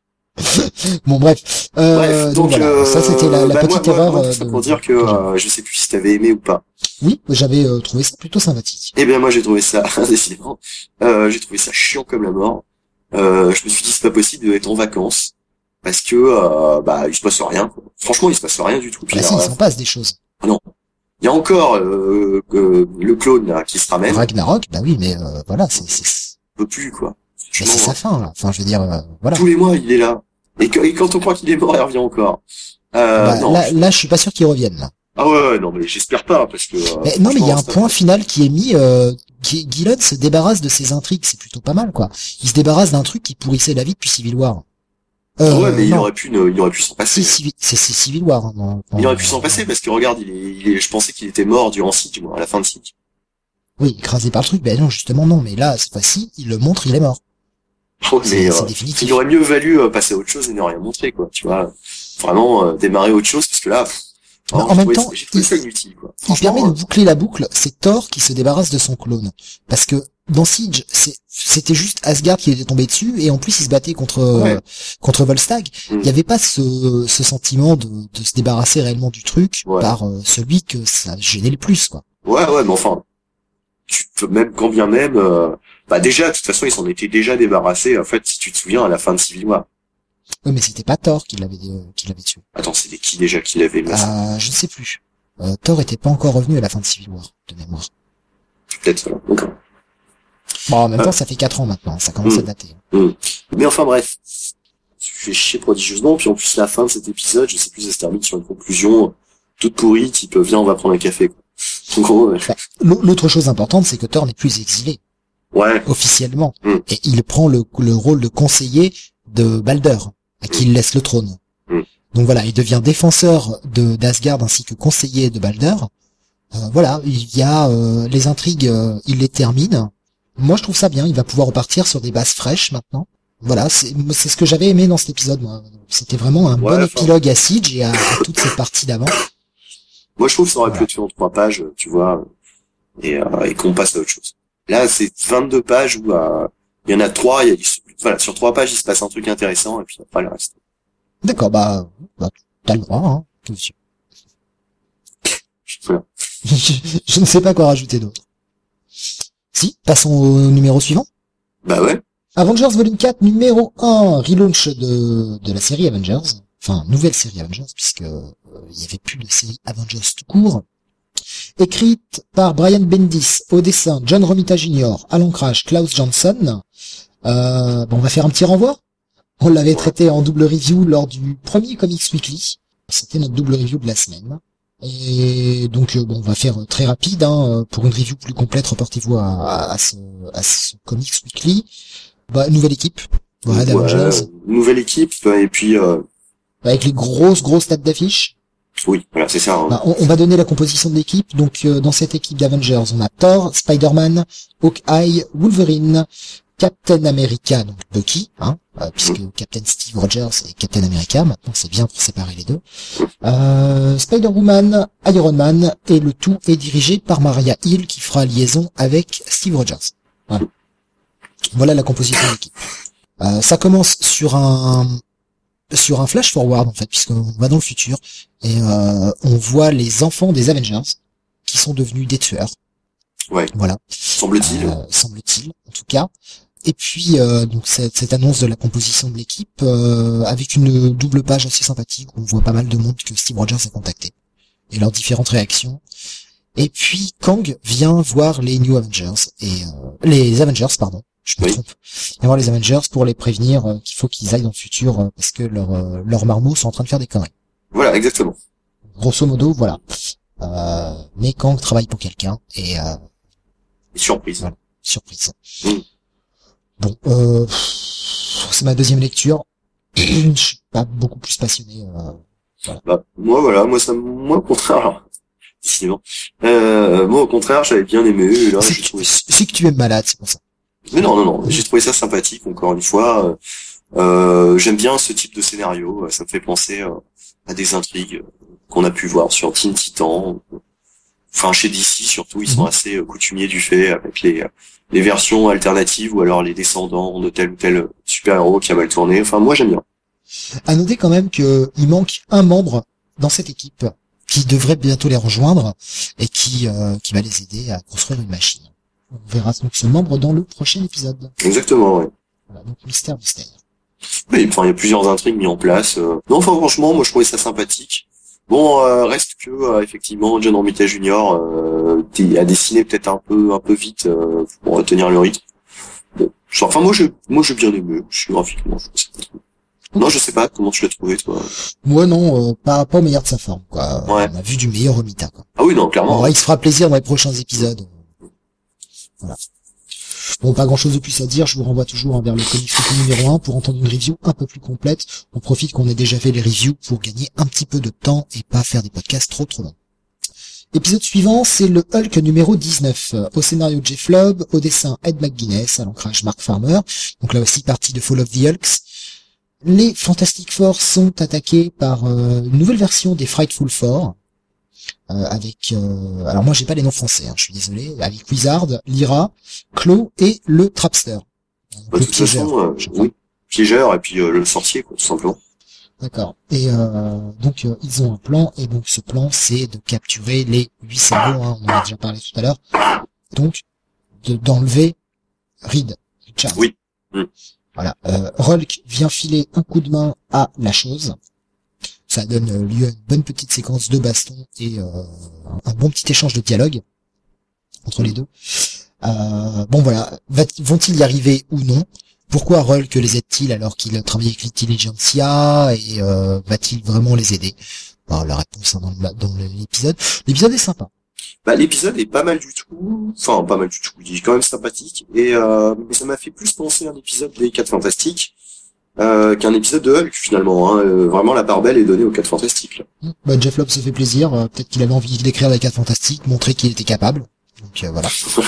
Bon bref. Euh, Bref, donc, donc voilà, euh, ça c'était la, la bah, petite moi, erreur. moi, moi, euh, tout ça de, pour dire que que euh, je sais plus si t'avais aimé ou pas. oui, j'avais euh, trouvé ça plutôt sympathique. Eh bien moi j'ai trouvé ça décidément, euh, j'ai trouvé ça chiant comme la mort. Euh, je me suis dit c'est pas possible d'être en vacances parce que euh, bah il se passe rien. Quoi. Franchement il se passe rien du tout. Puis, Bah si, alors, il s'en passe des choses. non, il y a encore euh, euh, le clone là qui se ramène. Ragnarok, bah oui, mais euh, voilà, c'est c'est On peut plus quoi. c'est c'est sa fin là. Enfin, je veux dire, euh, voilà. Tous les mois il est là. Et, que, et quand on croit qu'il est mort il revient encore. Euh, Bah, non, là, je- là, je suis pas sûr qu'ils reviennent là. Ah ouais, ouais non mais j'espère pas parce que. Euh, Mais non, mais il y a un franchement, point final qui est mis. Euh, Gu- Gillen se débarrasse de ses intrigues, c'est plutôt pas mal quoi. Il se débarrasse d'un truc qui pourrissait la vie depuis Civil War. ça- Euh, ouais mais il non, aurait pu, ne- il aurait pu s'en passer. c'est Civil, c'est c'est Civil War. Hein, non, Il non, aurait pu s'en passer parce que regarde il est, il est, je pensais qu'il était mort durant Siege, moi, à la fin de Siege. Oui, écrasé par le truc. Ben non, justement non. Mais là, cette fois-ci, il le montre, il est mort. Oh, C'est mais c'est euh, définitif. il aurait mieux valu euh, passer à autre chose et ne rien montrer quoi, tu vois. Vraiment euh, démarrer autre chose parce que là, pff, Mais vraiment, en j'ai même trouvé temps, ça- j'ai trouvé il- ça inutile quoi. Il Franchement, permet de euh, boucler la boucle, c'est Thor qui se débarrasse de son clone. Parce que dans Siege, c'est- c'était juste Asgard qui était tombé dessus, et en plus il se battait contre Ouais. euh, contre Volstagg. Mm. Il n'y avait pas ce, ce sentiment de, de se débarrasser réellement du truc Ouais. par euh, celui que ça gênait le plus, quoi. ouais ouais, mais enfin, tu peux même quand bien même, euh, bah déjà de toute façon ils s'en étaient déjà débarrassés. En fait, si tu te souviens à la fin de Civil War. Oui, mais c'était pas Thor qui l'avait euh, qui l'avait tué. Attends, c'était qui déjà qui l'avait mis ça Euh, je ne sais plus. Euh, Thor était pas encore revenu à la fin de Civil War, de mémoire. Peut-être. Voilà. Donc, Bon, en même Ah. temps, ça fait quatre ans maintenant, ça commence Mm. à dater. mais enfin bref, tu fais chier prodigieusement. Puis en plus la fin de cet épisode, je sais plus, ça se termine sur une conclusion toute pourrie, type viens on va prendre un café. Quoi. En gros, ouais. L'au- L'autre chose importante, c'est que Thor n'est plus exilé. Ouais. Officiellement. Mm. Et il prend le, le rôle de conseiller de Balder, à qui il laisse le trône. Mm. Donc voilà, il devient défenseur de d'Asgard ainsi que conseiller de Balder. Euh, voilà, il y a euh, les intrigues, euh, il les termine. Moi, je trouve ça bien. Il va pouvoir repartir sur des bases fraîches maintenant. Voilà, c'est c'est ce que j'avais aimé dans cet épisode. Moi, c'était vraiment un Ouais, bon enfin- épilogue à Siege et à, à toute cette partie d'avant. Moi, je trouve que ça aurait pu Voilà. être fait en trois pages, tu vois, et, euh, et qu'on passe à autre chose. Là, c'est vingt-deux pages où euh, il y en a trois, il y a, voilà, sur trois pages, il se passe un truc intéressant, et puis après, le reste. D'accord, bah, bah t'as le droit, hein. tout de suite. Voilà. je, je ne sais pas quoi rajouter d'autre. Si, passons au numéro suivant. Bah ouais. Avengers Volume quatre, numéro un, relaunch de, de la série Avengers. Enfin, nouvelle série Avengers, puisque euh, il y avait plus de série Avengers tout court. Écrite par Brian Bendis, au dessin John Romita junior, à l'ancrage Klaus Johnson. Euh, bon, on va faire un petit renvoi. On l'avait traité en double review lors du premier Comics Weekly. C'était notre double review de la semaine. Et donc, euh, bon, on va faire euh, très rapide. Hein, pour une review plus complète, reportez-vous à, à, à, ce, à ce Comics Weekly. Bah, nouvelle équipe. Voilà, d'Avengers. Ouais, nouvelle équipe, et puis, euh, Avec les grosses, grosses têtes d'affiche. oui, voilà, c'est ça. Hein. Bah, on, on va donner la composition de l'équipe. Donc, euh, dans cette équipe d'Avengers, on a Thor, Spider-Man, Hawkeye, Wolverine, Captain America, donc Bucky, hein, euh, puisque Mm. Captain Steve Rogers et Captain America, maintenant c'est bien pour séparer les deux. Euh, Spider-Woman, Iron Man, et le tout est dirigé par Maria Hill qui fera liaison avec Steve Rogers. Voilà, voilà la composition de l'équipe. Euh, ça commence sur un sur un flash forward en fait, puisqu'on va dans le futur et euh, on voit les enfants des Avengers qui sont devenus des tueurs. Ouais. Voilà. Semble-t-il. Euh, semble-t-il, en tout cas. Et puis euh, donc cette, cette annonce de la composition de l'équipe euh, avec une double page assez sympathique où on voit pas mal de monde que Steve Rogers a contacté et leurs différentes réactions. Et puis Kang vient voir les New Avengers et euh, les Avengers pardon, je me Oui. trompe. Vient voir les Avengers pour les prévenir euh, qu'il faut qu'ils aillent dans le futur euh, parce que leurs euh, leurs marmots sont en train de faire des conneries. Voilà, exactement. Grosso modo, voilà. Euh, mais Kang travaille pour quelqu'un et euh, Surprise. Voilà. surprise. Mm. Bon, euh, pff, c'est ma deuxième lecture. je suis pas beaucoup plus passionné. Euh, voilà. Bah, moi, voilà, moi, ça, moi, au contraire, alors, décidément. Euh, moi, au contraire, j'avais bien aimé, et là, c'est, j'ai que, trouvé... c'est que tu es malade, c'est pour ça. Mais non, non, non, j'ai trouvé ça sympathique, encore une fois. Euh, j'aime bien ce type de scénario, ça me fait penser euh, à des intrigues qu'on a pu voir sur Teen Titan. Enfin, chez D C, surtout, ils sont assez euh, coutumiers du fait, avec les, les versions alternatives, ou alors les descendants de tel ou tel super-héros qui a mal tourné. Enfin, moi, j'aime bien. À noter quand même que il manque un membre dans cette équipe qui devrait bientôt les rejoindre et qui euh, qui va les aider à construire une machine. On verra donc ce membre dans le prochain épisode. Exactement, ouais. Voilà, donc mystère, mystère. Oui, enfin, il y a plusieurs intrigues mises en place. Euh... Non, enfin, franchement, moi, je trouvais ça sympathique. Bon, euh, reste que, euh, effectivement, John Romita Junior euh, a dessiné peut-être un peu un peu vite euh, pour retenir le rythme. Bon, enfin, moi, je moi, j'ai bien aimé. Je suis graphiquement, je sais pas trop. Non, je sais pas comment tu l'as trouvé, toi. Moi, non, euh, pas, pas au meilleur de sa forme, quoi. Ouais. On a vu du meilleur Romita, quoi. Ah oui, non, clairement. Alors, il se fera plaisir dans les prochains épisodes. Voilà. Bon, pas grand chose de plus à dire, je vous renvoie toujours vers le Comics Weekly numéro un pour entendre une review un peu plus complète. On profite qu'on ait déjà fait les reviews pour gagner un petit peu de temps et pas faire des podcasts trop trop longs. Épisode suivant, c'est le Hulk numéro dix-neuf. Au scénario Jeff Lobb, au dessin Ed McGuinness, à l'ancrage Mark Farmer. Donc là aussi partie de Fall of the Hulks. Les Fantastic Four sont attaqués par euh, une nouvelle version des Frightful Four. Euh, avec euh, alors moi j'ai pas les noms français, hein, je suis désolé, avec Wizard, Lyra, Claw et le Trapster. Bah, de toute façon, euh, oui, piégeur et puis euh, le sorcier, quoi, tout simplement. D'accord. Et euh, donc euh, ils ont un plan, et donc ce plan c'est de capturer les huit cerveaux, hein, on en a déjà parlé tout à l'heure. Donc de d'enlever Reed, Richard. Oui. Mm. Voilà. Euh, Hulk vient filer un coup de main à la chose. Ça donne lieu à une bonne petite séquence de baston et euh, un bon petit échange de dialogue entre les deux. Euh, bon voilà, Va- vont-ils y arriver ou non? Pourquoi Hulk les aide-t-il alors qu'il travaille avec l'intelligentsia et euh, va-t-il vraiment les aider? Alors, la réponse hein, dans, le, dans l'épisode. L'épisode est sympa. Bah, l'épisode est pas mal du tout. Enfin, pas mal du tout. Il est quand même sympathique. Et euh, mais ça m'a fait plus penser à un épisode des quatre Fantastiques. Euh, qu'un épisode de Hulk finalement, hein. Euh, vraiment la part belle est donnée aux quatre Fantastiques là. Bah, Jeff Lobb se fait plaisir, euh, peut-être qu'il avait envie d'écrire les quatre Fantastiques, montrer qu'il était capable. Donc euh, voilà.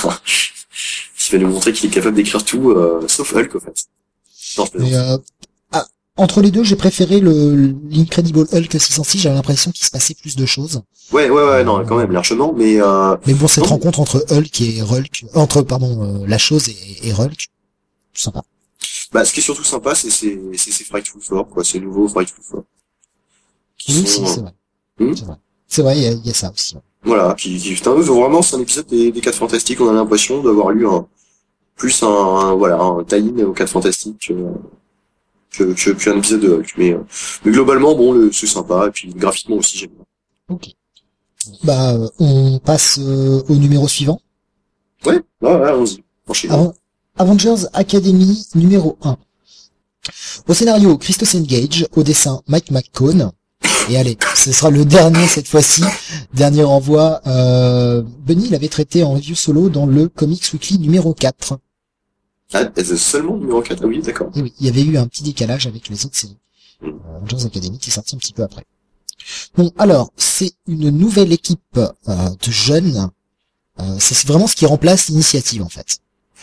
Il va nous montrer qu'il est capable d'écrire tout, euh, sauf Hulk en fait. Non, je Mais, euh, ah, entre les deux, j'ai préféré le l'Incredible Hulk six cent six, j'avais l'impression qu'il se passait plus de choses. Ouais, ouais, ouais, non, quand même, largement, mais euh... Mais bon, cette non. rencontre entre Hulk et Hulk, entre, pardon, euh, la chose et, et Hulk, sympa. Bah, ce qui est surtout sympa, c'est ces, c'est ces Frightful Four, quoi, ces nouveaux Frightful Four. Oui, si, c'est vrai. Hmm c'est vrai. C'est vrai, il y a, il y a ça aussi. Ouais. Voilà, puis, puis putain, vraiment, c'est un épisode des, des quatre Fantastiques, on a l'impression d'avoir lu un, plus un, un voilà, un tie-in aux quatre Fantastiques, euh, que, que, qu'un épisode de Hulk. Mais, euh, mais globalement, bon, le, c'est sympa, et puis graphiquement aussi, j'aime bien. Ok. Bah, euh, on passe euh, au numéro suivant. Ouais, ouais, ouais, allons-y. Avant, Avengers Academy numéro un. Au scénario, Christos Engage, au dessin, Mike McCone. Et allez, ce sera le dernier cette fois-ci, dernier renvoi. Euh, Bunny l'avait traité en review solo dans le Comics Weekly numéro quatre. Ah, c'est seulement numéro quatre, ah oui, d'accord. Et oui, il y avait eu un petit décalage avec les autres séries. Euh, Avengers Academy qui est sorti un petit peu après. Bon, alors, c'est une nouvelle équipe euh, de jeunes. Euh, c'est vraiment ce qui remplace l'initiative, en fait.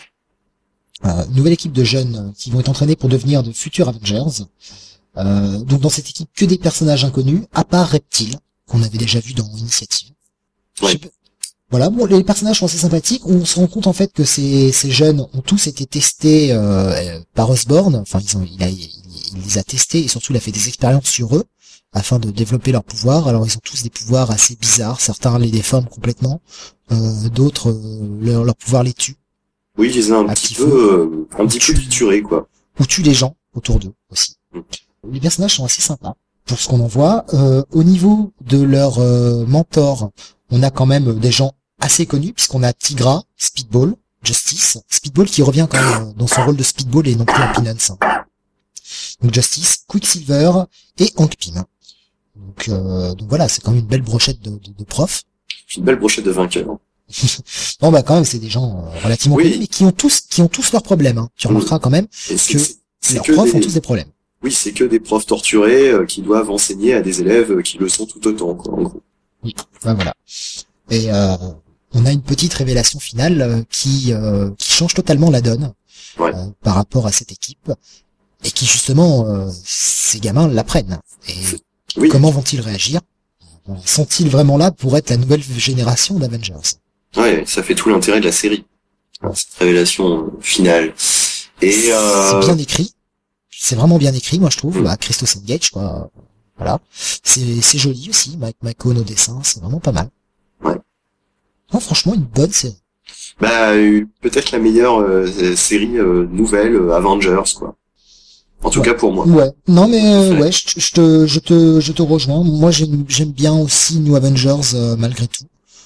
Euh, une nouvelle équipe de jeunes qui vont être entraînés pour devenir de futurs Avengers. Euh, donc dans cette équipe, que des personnages inconnus, à part Reptile, qu'on avait déjà vu dans Initiative. Ouais. Voilà, bon, les personnages sont assez sympathiques. On se rend compte en fait que ces, ces jeunes ont tous été testés euh, par Osborn. Enfin, ils ont, il, a, il, il les a testés et surtout il a fait des expériences sur eux afin de développer leurs pouvoirs. Alors ils ont tous des pouvoirs assez bizarres. Certains les déforment complètement, euh, d'autres euh, leur, leur pouvoir les tue. Oui, ils les a un à petit petit peu, euh, un petit peu triturés, quoi. Ou tue les gens autour d'eux aussi. Mm. Les personnages sont assez sympas pour ce qu'on en voit. Euh, au niveau de leur euh, mentor, on a quand même des gens assez connus puisqu'on a Tigra, Speedball, Justice, Speedball qui revient quand même euh, dans son rôle de Speedball et non plus en Peanuts. Donc Justice, Quicksilver et Hank Pym. Donc, euh, donc voilà, c'est quand même une belle brochette de, de, de profs. Une belle brochette de vainqueurs. Non bah quand même c'est des gens euh, relativement oui. connus mais qui ont tous qui ont tous leurs problèmes. Hein. Tu remarqueras quand même et c'est, que c'est, c'est leurs que profs des... ont tous des problèmes. oui, c'est que des profs torturés euh, qui doivent enseigner à des élèves euh, qui le sont tout autant, quoi, en gros. Oui, ben voilà. Et euh, on a une petite révélation finale euh, qui euh, qui change totalement la donne Ouais. euh, par rapport à cette équipe et qui justement euh, ces gamins l'apprennent. Et Oui. comment vont-ils réagir? Sont-ils vraiment là pour être la nouvelle génération d'Avengers? Ouais, ça fait tout l'intérêt de la série. Cette révélation finale. Et euh... c'est bien écrit. C'est vraiment bien écrit, moi je trouve. Mm. Bah, Christos Engage, quoi. Voilà. C'est c'est joli aussi. Mike McCone au dessin, c'est vraiment pas mal. Ouais. Non, franchement, une bonne série. Bah, euh, peut-être la meilleure euh, série euh, nouvelle euh, Avengers, quoi. En tout Ouais. cas pour moi. Ouais. Non mais euh, Ouais. ouais, je, je te je te je te rejoins. Moi j'aime j'aime bien aussi New Avengers euh, malgré tout.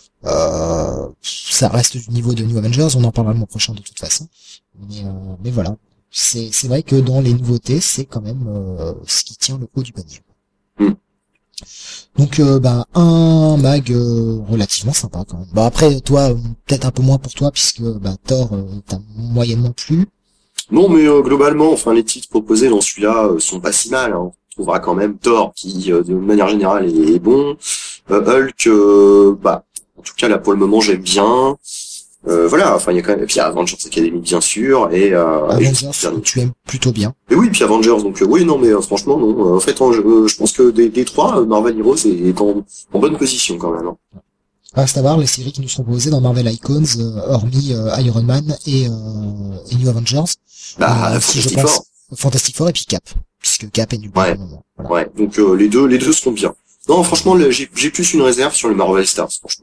Euh, ça reste du niveau de New Avengers, on en parlera le mois prochain de toute façon. Mais euh, mais voilà, c'est c'est vrai que dans les nouveautés, c'est quand même euh, ce qui tient le haut du panier. Mm. Donc euh, bah un mag euh, relativement sympa quand même. Bah après toi euh, peut-être un peu moins pour toi puisque bah Thor euh, t'as moyennement plu. Non, mais euh, globalement, enfin, les titres proposés dans celui-là euh, sont pas si mal. Hein. On trouvera quand même Thor qui, euh, de manière générale, est, est bon. Euh, Hulk, euh, bah, en tout cas là pour le moment, j'aime bien. Euh, voilà, enfin, il y a quand même. Et puis Avengers Academy, bien sûr, et. Euh, et Avengers je- tu aimes plutôt bien. Et oui, puis Avengers, donc euh, oui, non, mais euh, franchement, non. Euh, en fait, hein, je, euh, je pense que des, des trois, euh, Marvel Heroes est, est en, en bonne position quand même. Hein. Reste à voir les séries qui nous sont proposées dans Marvel Icons, euh, hormis euh, Iron Man et, euh, et New Avengers. Bah, Euh, si je Fantastic pense Four. Fantastic Four et puis Cap, puisque Cap est nulle part Ouais. pour le moment. Voilà. Ouais, donc euh, les deux, les deux seront bien. Non, franchement, le- j'ai j'ai plus une réserve sur le Marvel Stars, franchement.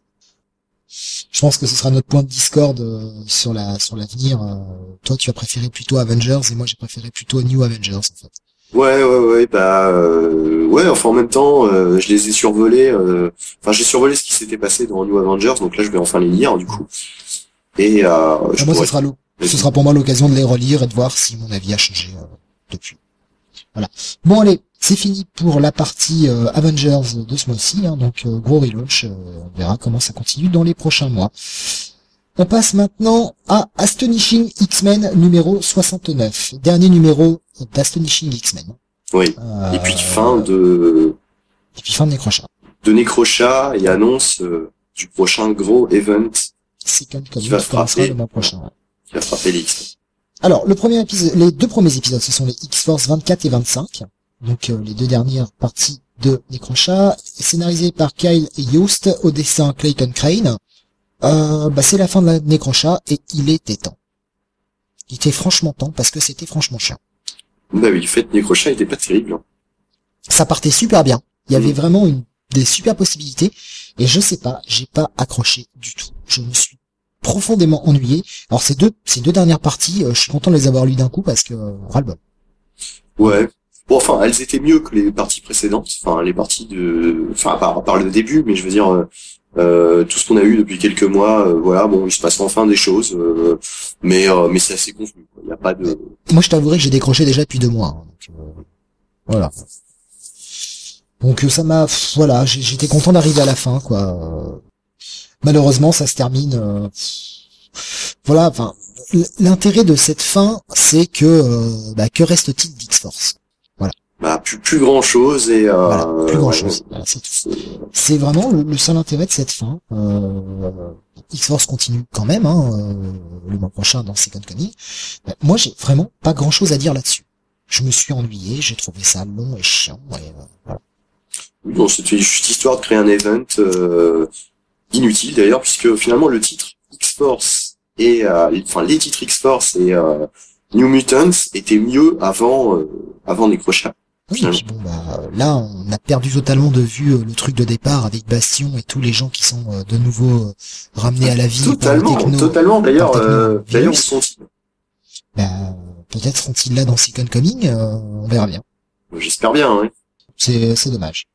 Je pense que ce sera notre point de discorde euh, sur la sur l'avenir. Euh, toi, tu as préféré plutôt Avengers et moi j'ai préféré plutôt New Avengers en fait. Ouais, ouais, ouais, bah, euh, ouais, enfin, en même temps, euh, je les ai survolés, euh, enfin, j'ai survolé ce qui s'était passé dans New Avengers, donc là, je vais enfin les lire, du coup. Et, euh, je Ah, moi, ce pourrais- sera l'eau. Ce sera pour moi l'occasion de les relire et de voir si mon avis a changé euh, depuis. Voilà. Bon allez, c'est fini pour la partie euh, Avengers de ce mois-ci, hein, donc euh, gros relaunch, euh, on verra comment ça continue dans les prochains mois. On passe maintenant à Astonishing X-Men numéro soixante-neuf, dernier numéro d'Astonishing X-Men. Oui. Euh, Et puis, fin de, Et puis fin de Necrochat. de Necrochat et annonce euh, du prochain gros event Second Coming Qui va qui commencera frapper. le mois prochain. Ouais. qui va frapper les X. Alors, le premier épisode, les deux premiers épisodes, ce sont les X-Force vingt-quatre et vingt-cinq. Donc, euh, les deux dernières parties de Necrochat, scénarisé par Kyle et Yost, au dessin Clayton Crane. Euh, bah, c'est la fin de la Necrochat et il était temps. Il était franchement temps parce que c'était franchement chiant. Bah oui, le fait Necrochat était pas terrible. Hein. Ça partait super bien. Il y avait Mhm. vraiment une, des super possibilités et je sais pas, j'ai pas accroché du tout. Je me suis profondément ennuyé. Alors ces deux, ces deux dernières parties, euh, je suis content de les avoir lues d'un coup parce que euh, ras-le-bol. Ouais. Bon, enfin, elles étaient mieux que les parties précédentes. Enfin, les parties de, enfin, à part, à part le début, mais je veux dire, euh, euh, tout ce qu'on a eu depuis quelques mois, euh, voilà, bon, il se passe enfin des choses, euh, mais, euh, mais c'est assez confus. Il n'y a pas de. Moi, je t'avouerai que j'ai décroché déjà depuis deux mois. hein, donc, euh, voilà. Donc euh, ça m'a, pff, voilà, j'ai- j'étais content d'arriver à la fin, quoi. Euh, Malheureusement, ça se termine. euh, Voilà, enfin, l- l'intérêt de cette fin, c'est que, euh, bah, que reste-t-il d'X-Force? Bah, plus, plus grand chose et, euh, Voilà, plus grand ouais, chose. Voilà, c'est tout. c'est- C'est vraiment le, le seul intérêt de cette fin. Euh, X-Force continue quand même, hein, euh, le mois prochain dans Second Coming. Euh, Moi, j'ai vraiment pas grand-chose à dire là-dessus. Je me suis ennuyé, j'ai trouvé ça long et chiant. Et, euh, voilà. Bon, c'était juste histoire de créer un event euh, inutile d'ailleurs, puisque finalement le titre X-Force et euh, les- enfin les titres X-Force et euh, New Mutants étaient mieux avant euh, avant Necrochat. Oui, et Finalement. puis bon, bah, là, on a perdu totalement de vue euh, le truc de départ avec Bastion et tous les gens qui sont euh, de nouveau euh, ramenés à la vie. Totalement, par le techno. totalement. D'ailleurs, par le euh, techno- d'ailleurs, où virus. sont-ils? Bah, peut-être seront-ils là dans Second Coming, euh, on verra bien. J'espère bien. Hein. C'est, c'est dommage.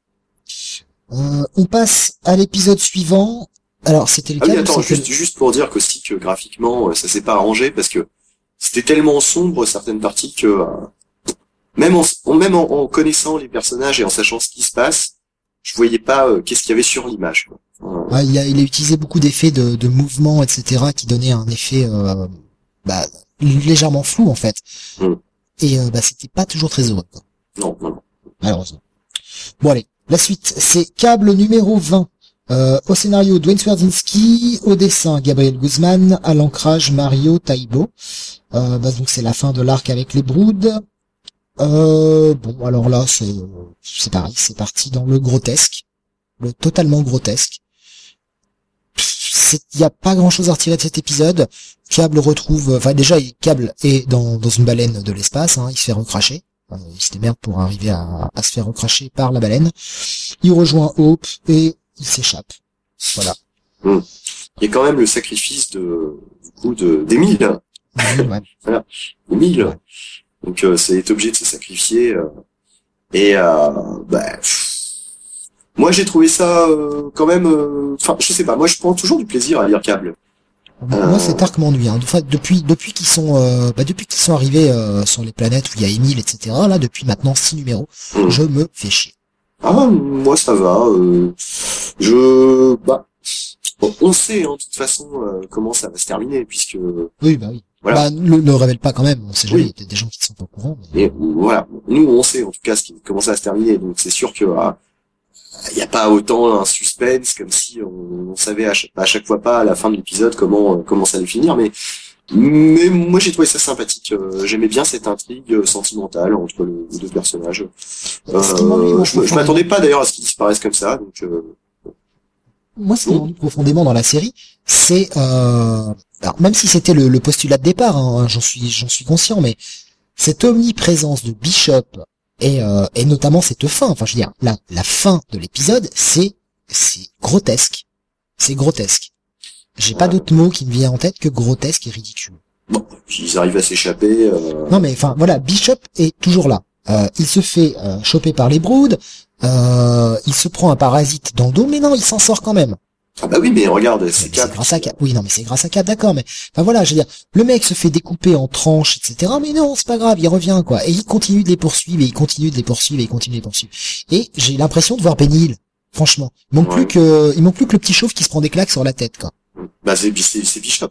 Euh, on passe à l'épisode suivant. Alors, c'était Ah oui, lequel? attends, C'était juste, juste pour dire qu'aussi que graphiquement, euh, ça s'est pas arrangé parce que c'était tellement sombre certaines parties que euh, même en, en- même en, en connaissant les personnages et en sachant ce qui se passe, je voyais pas euh, qu'est-ce qu'il y avait sur l'image. Quoi. Euh, Ah, il, a, il a utilisé beaucoup d'effets de, de mouvement, et cetera, qui donnaient un effet euh, bah, légèrement flou en fait. Mm. Et euh, bah, c'était pas toujours très heureux. Quoi. Non, non, non. Malheureusement. Bon allez, la suite, c'est Câble numéro vingt. Euh, au scénario, Dwayne Swerdzinski, au dessin, Gabriel Guzman, à l'ancrage, Mario Taibo. Euh, bah, donc c'est la fin de l'arc avec les Broods. Euh, bon, alors là, c'est, c'est pareil, c'est parti dans le grotesque. Le totalement grotesque. Il y a pas grand chose à retirer de cet épisode. Cable retrouve, enfin déjà, Cable est dans, dans une baleine de l'espace, hein, il se fait recracher. Euh, il se démerde pour arriver à, à se faire recracher par la baleine. Il rejoint Hope et il s'échappe. Voilà. Mmh. Il y a quand même le sacrifice de, du coup, de, d'Émile. Mmh, ouais. Voilà. Émile. Ouais. Donc, euh, c'est obligé de se sacrifier, euh, et, euh, bah, pff, moi, j'ai trouvé ça, euh, quand même, enfin, euh, je sais pas, moi, je prends toujours du plaisir à lire Cable. Moi, euh... cet arc m'ennuie. Hein. Enfin, depuis, depuis qu'ils sont, euh, bah, depuis qu'ils sont arrivés euh, sur les planètes où il y a Émile, et cetera. Là, depuis maintenant six numéros, mmh. je me fais chier. Ah, moi, ça va. Euh, je, bah, bon, on sait, hein, de toute façon, euh, comment ça va se terminer, puisque. Oui, bah oui. Voilà. Bah, ne le révèle pas quand même. On sait jamais. Oui. Il y a des gens qui ne sont pas au courant. Mais... Et voilà. Nous, on sait en tout cas ce qui comment ça va se terminer. Donc, c'est sûr que. Ah, il n'y a pas autant un suspense comme si on, on savait à chaque, à chaque fois pas à la fin de l'épisode comment euh, comment ça allait finir, mais mais moi j'ai trouvé ça sympathique. Euh, j'aimais bien cette intrigue sentimentale entre le, les deux personnages. Euh, je, je m'attendais pas d'ailleurs à ce qu'ils disparaissent comme ça, donc euh, moi ce qui m'ennuie profondément dans la série, c'est euh, alors même si c'était le, le postulat de départ, hein, j'en suis j'en suis conscient, mais cette omniprésence de Bishop et euh, et notamment cette fin, enfin je veux dire la la fin de l'épisode, c'est c'est grotesque, c'est grotesque. J'ai ouais. pas d'autre mot qui me vient en tête que grotesque et ridicule. Bon, ils arrivent à s'échapper. Euh... Non mais enfin voilà, Bishop est toujours là. Euh, il se fait euh, choper par les Broods, euh, il se prend un parasite dans le dos, mais non, il s'en sort quand même. Ah bah oui, mais regarde, c'est Cap. grâce à Cap. Oui, non, mais c'est grâce à Cap, d'accord, mais enfin voilà, je veux dire, le mec se fait découper en tranches, et cetera. Mais non, c'est pas grave, il revient quoi, et il continue de les poursuivre, et il continue de les poursuivre, et il continue de les poursuivre. Et j'ai l'impression de voir Benny Hill, franchement. Il manque ouais. plus que, il manque plus que le petit chauve qui se prend des claques sur la tête, quoi. Bah c'est c'est, c'est Bishop.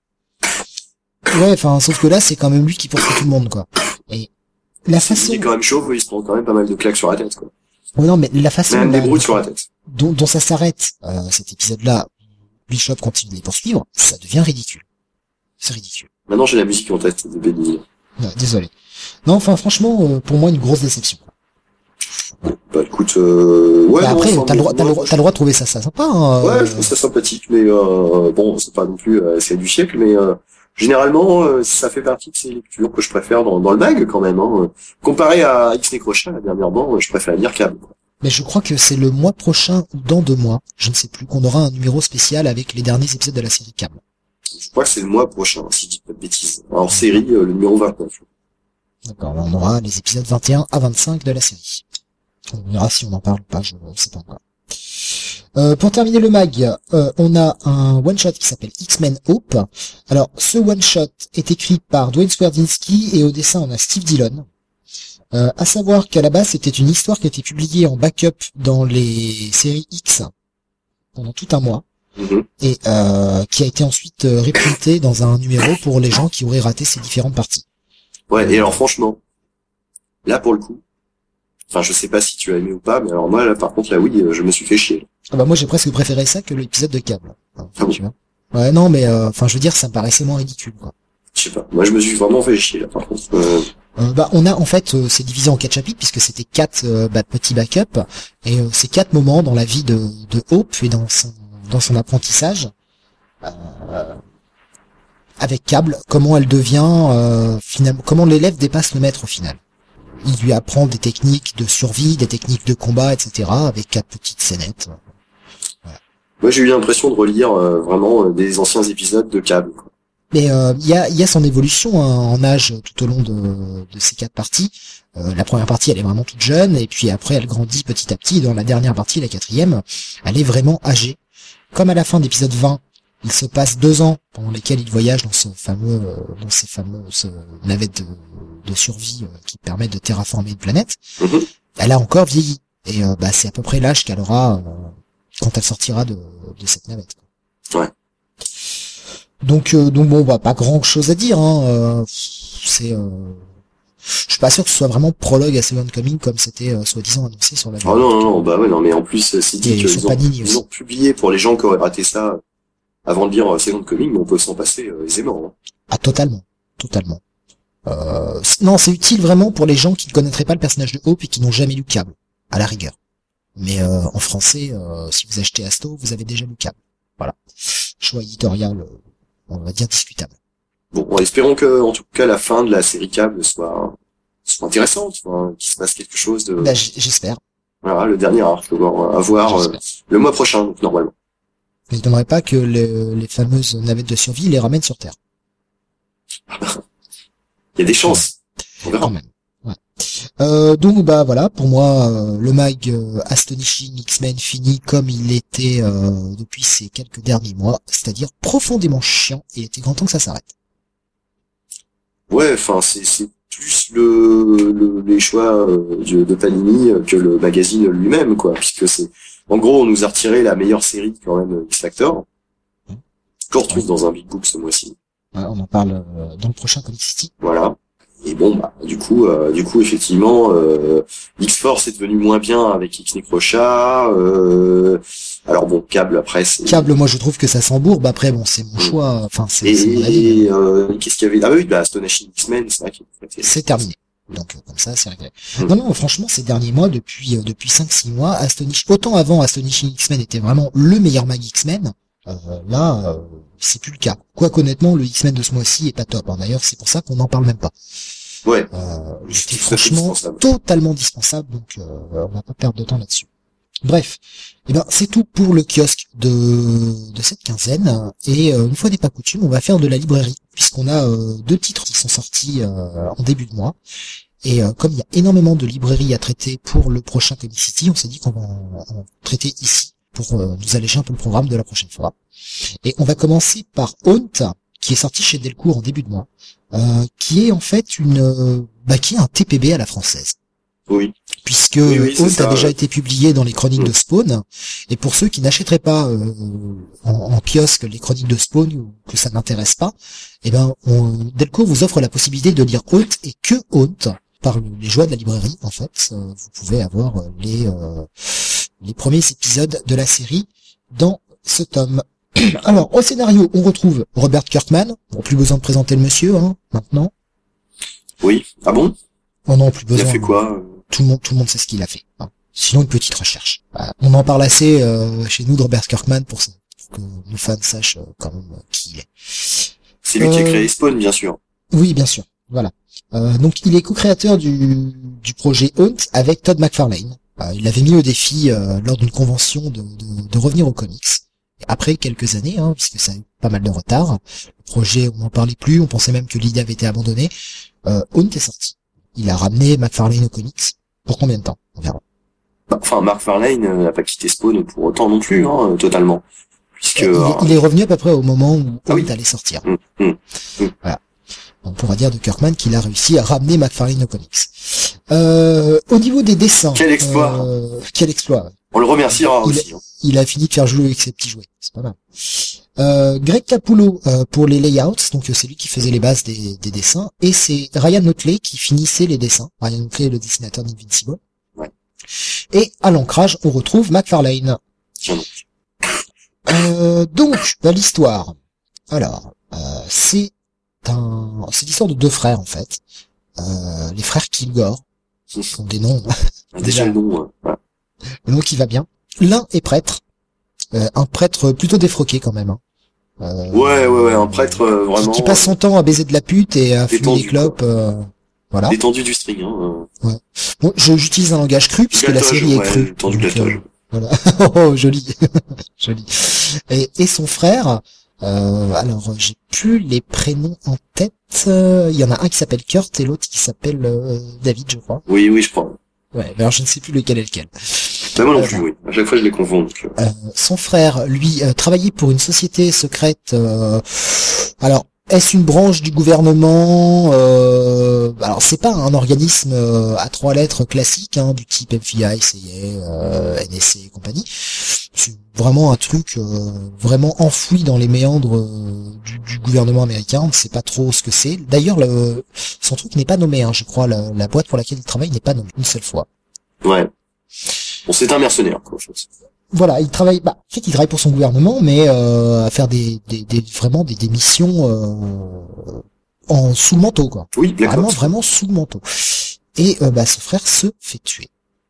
Ouais, enfin, sauf que là, c'est quand même lui qui poursuit tout le monde, quoi. Et la façon. Il est quand même chauve, il se prend quand même pas mal de claques sur la tête, quoi. Ouais, non, mais la façon. Même des broutes sur la tête. Dont, dont ça s'arrête, euh, cet épisode-là, Bishop continue de les poursuivre, ça devient ridicule. C'est ridicule. Maintenant, j'ai la musique en tête de Benny. Ouais, désolé. Non, enfin, franchement, euh, pour moi, une grosse déception. Ouais. Bah, écoute, euh, ouais. Bah, après, non, t'as le droit, t'as le droit, t'as le droit de trouver ça, ça sympa, hein. Ouais, je trouve ça sympathique, mais, euh, bon, c'est pas non plus, euh, c'est du siècle, mais, euh, généralement, euh, ça fait partie de ces lectures que je préfère dans, dans le mag, quand même, hein. Comparé à X Necrochat, dernièrement, je préfère lire Cable. Mais je crois que c'est le mois prochain ou dans deux mois, je ne sais plus, qu'on aura un numéro spécial avec les derniers épisodes de la série Cable. Je crois que c'est le mois prochain, si je dis pas de bêtises. Alors, série, euh, le numéro vingt-neuf. D'accord, on aura les épisodes vingt et un à vingt-cinq de la série. On verra si on en parle ou pas, je ne sais pas encore. Euh, pour terminer le mag, euh, on a un one-shot qui s'appelle X-Men Hope. Alors, ce one-shot est écrit par Dwayne Swerdzinski et au dessin on a Steve Dillon. Euh, à savoir qu'à la base c'était une histoire qui a été publiée en backup dans les séries X pendant tout un mois mmh. et euh, qui a été ensuite euh, réprintée dans un numéro pour les gens qui auraient raté ces différentes parties. Ouais, et alors franchement, là pour le coup, enfin je sais pas si tu as aimé ou pas, mais alors moi là par contre là oui, je me suis fait chier. Ah bah moi j'ai presque préféré ça que l'épisode de Cable. Enfin, ah bon. Tu vois. Ouais non mais enfin euh, je veux dire ça me paraissait moins ridicule quoi. Je sais pas, moi je me suis vraiment fait chier là par contre. Euh... Euh, bah on a en fait euh, c'est divisé en quatre chapitres puisque c'était quatre euh, bah, petits backups et euh, c'est quatre moments dans la vie de, de Hope et dans son dans son apprentissage euh, avec Cable, comment elle devient euh, finalement, comment l'élève dépasse le maître au final. Il lui apprend des techniques de survie, des techniques de combat, et cetera avec quatre petites scénettes. Voilà. Moi j'ai eu l'impression de relire euh, vraiment euh, des anciens épisodes de Cable. Quoi. Mais il euh, y, a, y a son évolution hein, en âge tout au long de, de ces quatre parties. Euh, la première partie, elle est vraiment toute jeune, et puis après, elle grandit petit à petit. Et dans la dernière partie, la quatrième, elle est vraiment âgée. Comme à la fin d'épisode vingt, il se passe deux ans pendant lesquels il voyage dans ce fameux, euh, dans ces fameuses navettes de, de survie euh, qui permettent de terraformer une planète. Mm-hmm. Elle a encore vieilli, et euh, bah c'est à peu près l'âge qu'elle aura euh, quand elle sortira de, de cette navette. Ouais. Donc, euh, donc bon, bah, pas grand chose à dire. Hein. Euh, c'est, euh, je, suis pas sûr que ce soit vraiment prologue à Second Coming comme c'était euh, soi-disant annoncé sur la. Oh non non non, bah ouais non mais en plus c'est dit qu'ils ont, ils ont publié pour les gens qui auraient raté ça avant de lire Second Coming, mais on peut s'en passer euh, aisément. Hein. Ah totalement, totalement. Euh, non, c'est utile vraiment pour les gens qui ne connaîtraient pas le personnage de Hope et qui n'ont jamais lu Cable, à la rigueur. Mais euh, en français, euh, si vous achetez Asto, vous avez déjà lu Cable. Voilà. Choix éditorial, euh, on va dire discutable. Bon, espérons que, en tout cas, la fin de la série Cable soit, soit intéressante, hein, qu'il se passe quelque chose de... Bah, j'espère. Voilà, le dernier arc, à voir euh, le mois prochain, donc, normalement. Je ne n'aimerais pas que le, les fameuses navettes de survie les ramènent sur Terre. Il y a des chances. On verra. Quand même. Ouais. Euh, donc bah voilà, pour moi euh, le mag euh, Astonishing X-Men finit comme il était euh, depuis ces quelques derniers mois, c'est-à-dire profondément chiant, et il était grand temps que ça s'arrête. Ouais, enfin c'est c'est plus le, le les choix euh, de, de Panini que le magazine lui-même quoi, puisque c'est en gros on nous a retiré la meilleure série quand même X Factor, mmh. qu'on retrouve ouais. dans un big book ce mois-ci. Ouais, on en parle euh, dans le prochain Comic City. Voilà. Et bon bah du coup euh, du coup effectivement euh, X-Force est devenu moins bien avec X-Necrochat euh, alors bon Cable après c'est... Cable moi je trouve que ça s'embourbe, après bon c'est mon choix, enfin c'est, et, c'est mon avis. Et euh, qu'est-ce qu'il y avait? Ah oui bah Astonishing X-Men c'est vrai qu'il était... c'est terminé. Donc comme ça c'est réglé. Mmh. Non non franchement ces derniers mois depuis euh, depuis cinq six mois Astonish autant avant Astonishing X-Men était vraiment le meilleur mag X-Men. Euh, là, euh, c'est plus le cas. Quoique honnêtement, le X-Men de ce mois-ci est pas top. Hein. D'ailleurs, c'est pour ça qu'on n'en parle même pas. Ouais. Euh, c'était franchement totalement dispensable, donc euh, on va pas perdre de temps là-dessus. Bref, eh ben c'est tout pour le kiosque de de cette quinzaine. Et euh, une fois n'est pas coutume, on va faire de la librairie, puisqu'on a euh, deux titres qui sont sortis euh, en début de mois. Et euh, comme il y a énormément de librairies à traiter pour le prochain Comic City, on s'est dit qu'on va en, en traiter ici, pour euh, nous alléger un peu le programme de la prochaine fois. Et on va commencer par Haunt, qui est sorti chez Delcourt en début de mois, euh, qui est en fait une, euh, bah, qui est un T P B à la française. Oui. Puisque oui, oui, Haunt a déjà été publié dans les chroniques mmh. de Spawn, et pour ceux qui n'achèteraient pas euh, en, en kiosque les chroniques de Spawn, ou que ça n'intéresse pas, eh ben, on, Delcourt vous offre la possibilité de lire Haunt et que Haunt, par les joies de la librairie, en fait, euh, vous pouvez avoir les euh, les premiers épisodes de la série dans ce tome. Alors, au scénario, on retrouve Robert Kirkman. Bon, plus besoin de présenter le monsieur, hein, maintenant. Oui. Ah bon? Oh non, plus besoin. Il a fait quoi? Tout le monde, tout le monde sait ce qu'il a fait. Hein. Sinon, une petite recherche. Bah, on en parle assez euh, chez nous de Robert Kirkman pour, ça, pour que nos fans sachent euh, quand même euh, qui il est. C'est lui euh... qui a créé Spawn, bien sûr. Oui, bien sûr. Voilà. Euh, donc, il est co-créateur du, du projet Haunt avec Todd McFarlane. Euh, il avait mis au défi euh, lors d'une convention de, de, de revenir aux comics. Et après quelques années, hein, puisque ça a eu pas mal de retard, le projet on n'en parlait plus, on pensait même que l'idée avait été abandonnée. Euh, Haunt est sorti. Il a ramené McFarlane aux comics. Pour combien de temps? On verra. Enfin, McFarlane euh, n'a pas quitté Spawn pour autant non plus, hein, totalement. Puisque il, euh... est, il est revenu à peu près au moment où Haunt ah oui. allait sortir. Mmh, mmh, mmh. Voilà. On pourra dire de Kirkman qu'il a réussi à ramener McFarlane aux comics. Euh, au niveau des dessins. Quel exploit. Euh, quel exploit. On le remerciera il, aussi. Hein. Il a fini de faire jouer avec ses petits jouets. C'est pas mal. Euh, Greg Capullo euh, pour les layouts, donc c'est lui qui faisait les bases des, des dessins, et c'est Ryan Otley qui finissait les dessins. Ryan Otley est le dessinateur d'Invincible. Ouais. Et à l'ancrage, on retrouve McFarlane. Tiens donc. Euh, donc, bah, l'histoire. Alors, euh, c'est un, c'est l'histoire de deux frères en fait. Euh, les frères Kilgore, qui ont des noms. Déjà le nom. Hein. Ouais. Le nom qui va bien. L'un est prêtre. Euh, un prêtre plutôt défroqué quand même. Hein. Euh, ouais, ouais, ouais, un prêtre euh, vraiment... Qui, qui passe son temps à baiser de la pute et à fumer des clopes. Euh, voilà. Détendu du string. Hein. Ouais. Bon, je, j'utilise un langage cru puisque gâtage, la série ouais, est crue. Tendu gâtage. Euh, voilà. Oh, joli. Joli. Et, et son frère... Euh, alors, j'ai plus les prénoms en tête. Euh, il y en a un qui s'appelle Kurt et l'autre qui s'appelle euh, David, je crois. Oui, oui, je crois. Ouais, alors je ne sais plus lequel est lequel. Bah, moi non plus, euh, oui. À chaque fois, je les confonds. Donc... Euh, son frère, lui, euh, travaillait pour une société secrète. Euh, alors, est-ce une branche du gouvernement euh, Alors, c'est pas un organisme euh, à trois lettres classique, hein, du type F B I, C I A, euh, N S C et compagnie. c'est vraiment un truc euh, vraiment enfoui dans les méandres euh, du, du gouvernement américain. On ne sait pas trop ce que c'est. D'ailleurs, le, son truc n'est pas nommé, hein, je crois. La, la boîte pour laquelle il travaille n'est pas nommée une seule fois. Ouais. Bon, c'est un mercenaire, quoi. Je pense. Voilà, il travaille. Bah, en fait, il travaille pour son gouvernement, mais euh, à faire des, des, des vraiment des, des missions euh, en sous le manteau, quoi. Oui, d'accord. Vraiment, vraiment sous le manteau. Et euh, bah, son frère se fait tuer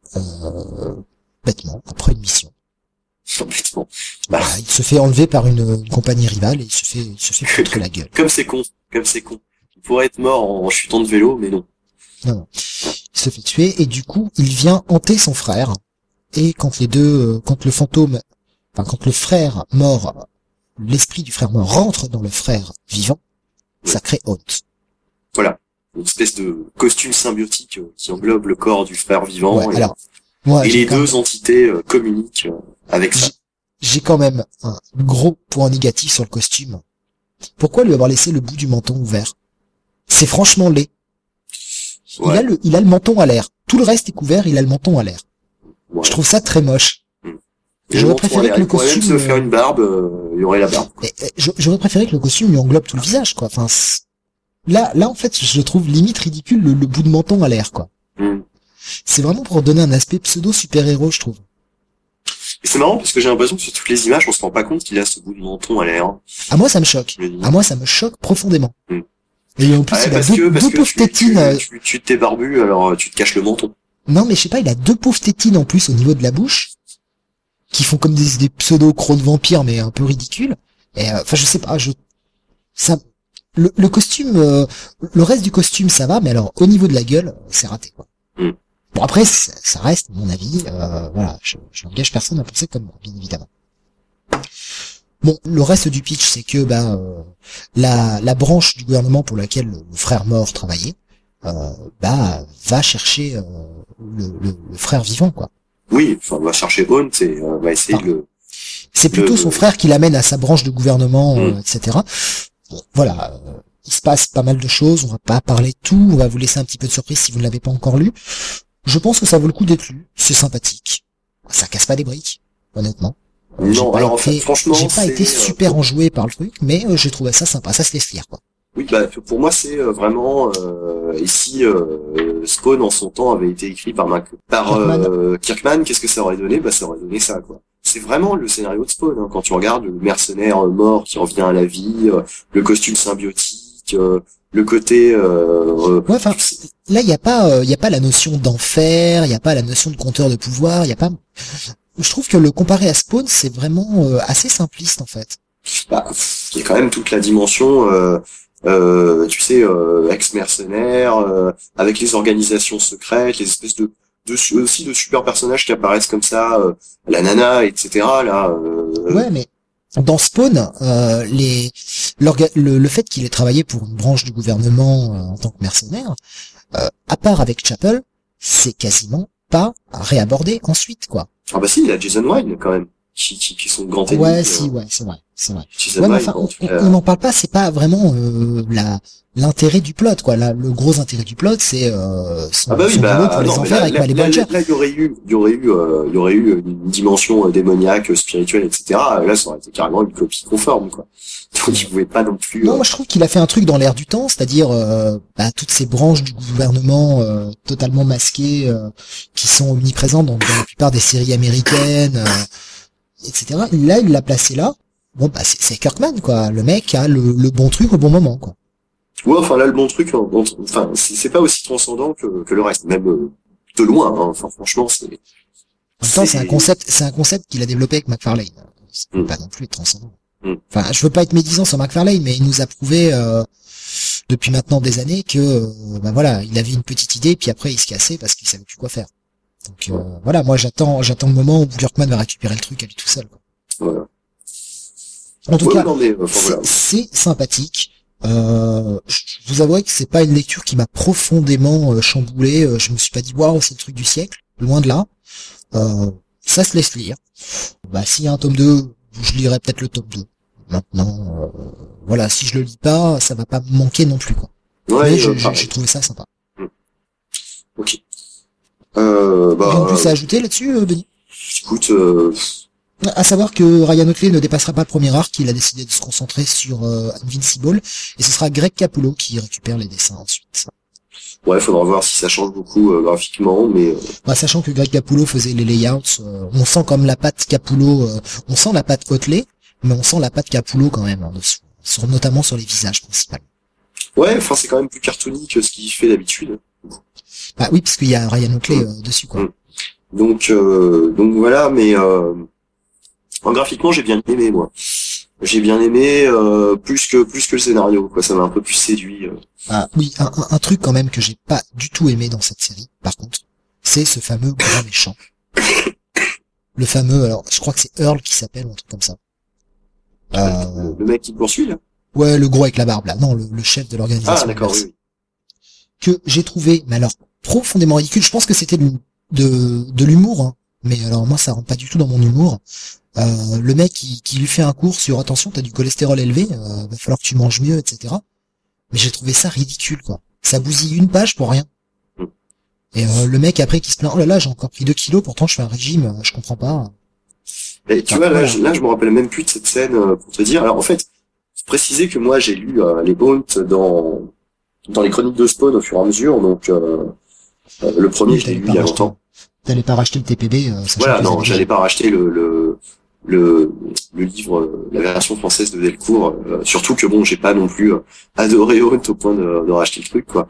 euh, bêtement après une mission. Complètement. Bah, il se fait enlever par une, une compagnie rivale et il se fait, il se fait foutre la gueule. Comme c'est con, comme c'est con. Il pourrait être mort en chutant de vélo, mais non. Non, non. Il se fait tuer et du coup, il vient hanter son frère. Et quand les deux, euh, quand le fantôme, enfin quand le frère mort, l'esprit du frère mort rentre dans le frère vivant, ça crée Haunt. Voilà. Une espèce de costume symbiotique euh, qui englobe le corps du frère vivant. Ouais, et, alors, moi, et les deux même... entités euh, communiquent euh, avec ça. J'ai quand même un gros point négatif sur le costume. Pourquoi lui avoir laissé le bout du menton ouvert? C'est franchement laid. Ouais. Il a le, il a le menton à l'air. Tout le reste est couvert, il a le menton à l'air. Ouais. Je trouve ça très moche. Mmh. J'aurais préféré que le costume... Il pourrait même se faire une barbe, euh, il y aurait la barbe. Et, et, j'aurais préféré que le costume lui englobe tout le visage, quoi. Enfin, là, là, en fait, je le trouve limite ridicule, le, le bout de menton à l'air, quoi. Mmh. C'est vraiment pour donner un aspect pseudo super-héros, je trouve. Et c'est marrant parce que j'ai l'impression que sur toutes les images, on se rend pas compte qu'il a ce bout de menton à l'air. À moi, ça me choque. À moi, ça me choque profondément. Mmh. Et en plus, ah ouais, il a parce deux, que, parce deux que pauvres tu, tétines. Tu, tu, tu t'es barbu, alors tu te caches le menton. Non, mais je sais pas, il a deux pauvres tétines en plus au niveau de la bouche, qui font comme des, des pseudo-crocs de vampires, mais un peu ridicules. Et enfin, euh, je sais pas, je, ça, le, le costume, euh, le reste du costume, ça va, mais alors au niveau de la gueule, c'est raté, quoi. Mm. Bon, après, ça, ça reste mon avis. Euh, voilà, je, je n'engage personne à penser comme moi, bien évidemment. Bon, le reste du pitch, c'est que bah euh, la, la branche du gouvernement pour laquelle le, le frère mort travaillait, euh, bah va chercher euh, le, le, le frère vivant, quoi. Oui, enfin, on va chercher Haunt et euh, va essayer enfin, de le... C'est plutôt le... son frère qui l'amène à sa branche de gouvernement, mm. euh, et cetera. Bon, voilà, euh, il se passe pas mal de choses, on va pas parler de tout, on va vous laisser un petit peu de surprise si vous ne l'avez pas encore lu. Je pense que ça vaut le coup d'être lu, c'est sympathique. Ça casse pas des briques, honnêtement. Euh, non, alors été, enfin, franchement, j'ai pas été euh, super enjoué par le truc, mais euh, j'ai trouvé ça sympa, ça se laisse lire, quoi. Oui, bah pour moi c'est euh, vraiment euh, ici euh, Spawn en son temps avait été écrit par Mac, par Kirkman. Euh, Kirkman. Qu'est-ce que ça aurait donné? Bah ça aurait donné ça, quoi. C'est vraiment le scénario de Spawn, hein. Quand tu regardes le mercenaire mort qui revient à la vie, euh, le costume symbiotique, euh, le côté euh, ouais, enfin, là il y a pas il euh, y a pas la notion d'enfer, il y a pas la notion de compteur de pouvoir, il y a pas. Je trouve que le comparé à Spawn, c'est vraiment euh, assez simpliste en fait. Bah, il y a quand même toute la dimension euh, euh, tu sais, euh, ex-mercenaires, euh, avec les organisations secrètes, les espèces de, de aussi de super personnages qui apparaissent comme ça, euh, la nana, et cetera. Là. Euh... Ouais, mais dans Spawn, euh, les le, le fait qu'il ait travaillé pour une branche du gouvernement euh, en tant que mercenaire, euh, à part avec Chapel, c'est quasiment pas réabordé ensuite, quoi. Ah bah si, il y a Jason Wynn quand même, qui, qui, qui sont grand ennemi. Ouais, euh... si, ouais, c'est vrai, c'est vrai. Jason ouais, mais Wynn, enfin, on euh... n'en parle pas, c'est pas vraiment euh, la l'intérêt du plot, quoi. Là, le gros intérêt du plot, c'est euh, son, ah bah oui, son bah, boulot pour non, les en faire avec Malé Badger. Là, il y aurait eu, il y aurait eu, euh, il y aurait eu une dimension euh, démoniaque, spirituelle, et cetera. Là, ça aurait été carrément une copie conforme, quoi. Donc, il pouvait pas non plus. Non, euh... moi, je trouve qu'il a fait un truc dans l'air du temps, c'est-à-dire euh, bah, toutes ces branches du gouvernement euh, totalement masquées, euh, qui sont omniprésentes dans, dans la plupart des séries américaines, euh, et cetera. Là, il l'a placé là. Bon, bah, c'est, c'est Kirkman, quoi. Le mec a le, le bon truc au bon moment, quoi. Ouais, enfin là le bon truc, bon, enfin c'est, c'est pas aussi transcendant que, que le reste, même euh, de loin. Hein. Enfin franchement, c'est. En même temps, c'est un concept, c'est un concept qu'il a développé avec McFarlane. Ça peut mm. pas non plus être transcendant. Mm. Enfin, je veux pas être médisant sur McFarlane, mais il nous a prouvé euh, depuis maintenant des années que, euh, ben voilà, il avait une petite idée, puis après il se cassait parce qu'il savait plus quoi faire. Donc euh, voilà, moi j'attends, j'attends le moment où Kirkman va récupérer le truc à lui tout seul. Quoi. Voilà. En tout ouais, cas, non, mais, enfin, c'est, voilà. c'est sympathique. Euh, je vous avouerai que c'est pas une lecture qui m'a profondément euh, chamboulé. Euh, je me suis pas dit waouh, c'est le truc du siècle, loin de là. Euh, ça se laisse lire. Bah s'il y a un tome deux, je lirai peut-être le tome deux. Maintenant, euh, voilà, si je le lis pas, ça va pas me manquer non plus, quoi. Ouais, mais j'ai, euh, j'ai trouvé ça sympa. Mmh. Ok. Euh, bah, Rien de plus à ajouter là-dessus, euh, Denis? Écoute, euh, À savoir que Ryan Otley ne dépassera pas le premier arc, il a décidé de se concentrer sur euh, Invincible, et ce sera Greg Capullo qui récupère les dessins ensuite. Ouais, faudra voir si ça change beaucoup euh, graphiquement, mais... Euh... Bah, sachant que Greg Capullo faisait les layouts, euh, on sent comme la patte Capullo, euh, on sent la patte Otley, mais on sent la patte Capullo quand même, en dessous, sur, notamment sur les visages principalement. Ouais, enfin c'est quand même plus cartoony que ce qu'il fait d'habitude. Bah oui, parce qu'il y a Ryan Otley mmh. euh, dessus, quoi. Mmh. Donc, euh, donc voilà, mais euh, en graphiquement j'ai bien aimé moi. J'ai bien aimé euh, plus que plus que le scénario, quoi. Ça m'a un peu plus séduit. Euh. Ah oui, un, un, un truc quand même que j'ai pas du tout aimé dans cette série, par contre, c'est ce fameux grand méchant. Le fameux, alors je crois que c'est Earl qui s'appelle ou un truc comme ça. Euh... Le, le mec qui te poursuit là. Ouais, le gros avec la barbe là. Non, le, le chef de l'organisation. Ah d'accord, oui, oui. Que j'ai trouvé, mais alors profondément ridicule. Je pense que c'était de, de, de l'humour, hein. Mais alors moi ça rentre pas du tout dans mon humour. Euh, le mec qui, qui lui fait un cours sur attention, t'as du cholestérol élevé, euh, va falloir que tu manges mieux, et cetera. Mais j'ai trouvé ça ridicule, quoi. Ça bousille une page pour rien. Mm. Et euh, le mec après qui se plaint, oh là là, j'ai encore pris deux kilos, pourtant je fais un régime, euh, je comprends pas. Et tu enfin, vois, là, voilà. je, là, je me rappelle même plus de cette scène euh, pour te dire. Alors en fait, faut préciser que moi j'ai lu euh, les Bones dans dans les chroniques de Spawn au fur et à mesure, donc euh, euh, le premier Oui, je l'ai lu pas il y a racheté. longtemps. T'allais pas racheter le T P B, euh, sachant Voilà, que non, les j'allais pas racheter le, le le le livre, euh, la version française de Delcourt, euh, surtout que bon, j'ai pas non plus euh, adoré Hunt au point de, de racheter le truc, quoi.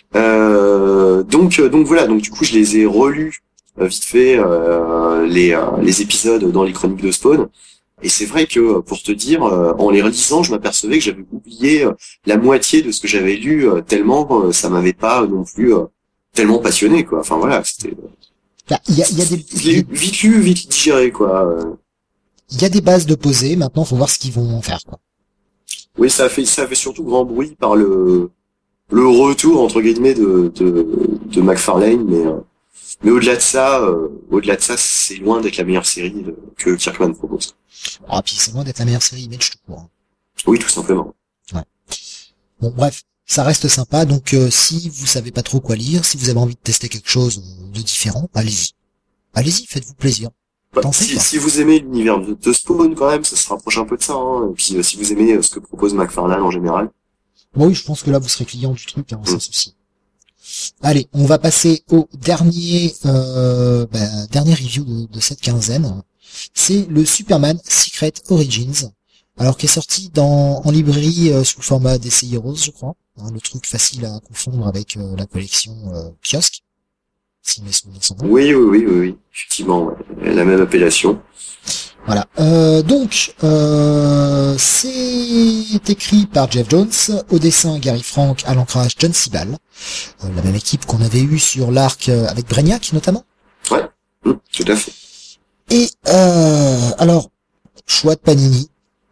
Euh, donc euh, donc voilà, donc du coup je les ai relus euh, vite fait euh, les euh, les épisodes dans les chroniques de Spawn. Et c'est vrai que, pour te dire, euh, en les relisant, je m'apercevais que j'avais oublié euh, la moitié de ce que j'avais lu, euh, tellement euh, ça m'avait pas non plus euh, tellement passionné, quoi. Enfin voilà, c'était. Bah, il y a, il y a des, Je l'ai vite lu, vite digéré, quoi. Euh. il y a des bases de poser. Maintenant, faut voir ce qu'ils vont en faire, quoi. Oui, ça a fait, ça a fait surtout grand bruit par le le retour entre guillemets de de, de McFarlane, mais euh, mais au-delà de ça, euh, au-delà de ça, c'est loin d'être la meilleure série de, que Kirkman propose. Ah, puis c'est loin d'être la meilleure série Image tout court. Hein. Oui, tout simplement. Ouais. Bon, bref, ça reste sympa. Donc, euh, si vous savez pas trop quoi lire, si vous avez envie de tester quelque chose de différent, allez-y. Allez-y, faites-vous plaisir. Bah, Pensez, si, quoi. si vous aimez l'univers de, de Spawn, quand même, ça se rapproche un peu de ça. Hein. Et puis, euh, si vous aimez euh, ce que propose McFarlane en général. Bon, oui, je pense que là, vous serez client du truc, hein, Mm. sans souci. Allez, on va passer au dernier, euh, bah, dernier review de, de cette quinzaine. C'est le Superman Secret Origins, alors qui est sorti dans en librairie euh, sous le format D C Heroes, je crois. Hein, le truc facile à confondre avec euh, la collection euh, kiosque, si mes souvenirs sont bons. Oui, oui, oui, oui, oui. Effectivement, ouais. La même appellation. Voilà. Euh, donc, euh, c'est écrit par Jeff Jones, au dessin Gary Frank, à l'ancrage John Sibal, euh, la même équipe qu'on avait eue sur l'arc euh, avec Brainiac notamment. Ouais, mmh, tout à fait. Et euh, alors, choix de Panini,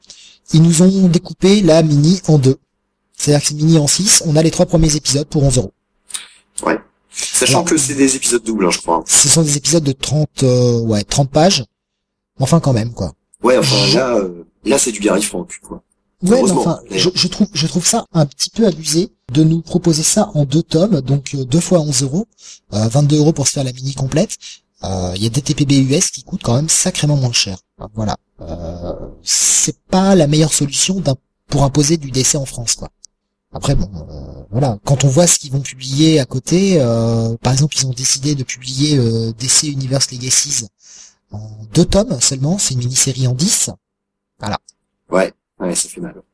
ils nous ont découpé la mini en deux. C'est-à-dire que c'est mini en six, on a les trois premiers épisodes pour onze euros. Ouais. Sachant Alors, que c'est des épisodes doubles, hein, je crois. Ce sont des épisodes de trente, euh, ouais, trente pages. Enfin, quand même, quoi. Ouais, enfin, là, euh, là, c'est du Gary Frank, quoi. Ouais, mais Heureusement, enfin, d'ailleurs. je, je trouve, je trouve ça un petit peu abusé de nous proposer ça en deux tomes, donc euh, deux fois onze euros, euh, vingt-deux euros pour se faire la mini complète. Euh, Il y a des T P B U S qui coûtent quand même sacrément moins cher. Enfin, voilà, euh, c'est pas la meilleure solution d'un, pour imposer du D C en France, quoi. Après, bon, euh, voilà, quand on voit ce qu'ils vont publier à côté, euh, par exemple, ils ont décidé de publier euh, D C Universe Legacies en deux tomes seulement, c'est une mini-série en dix. Voilà. Ouais, ouais, ça fait mal.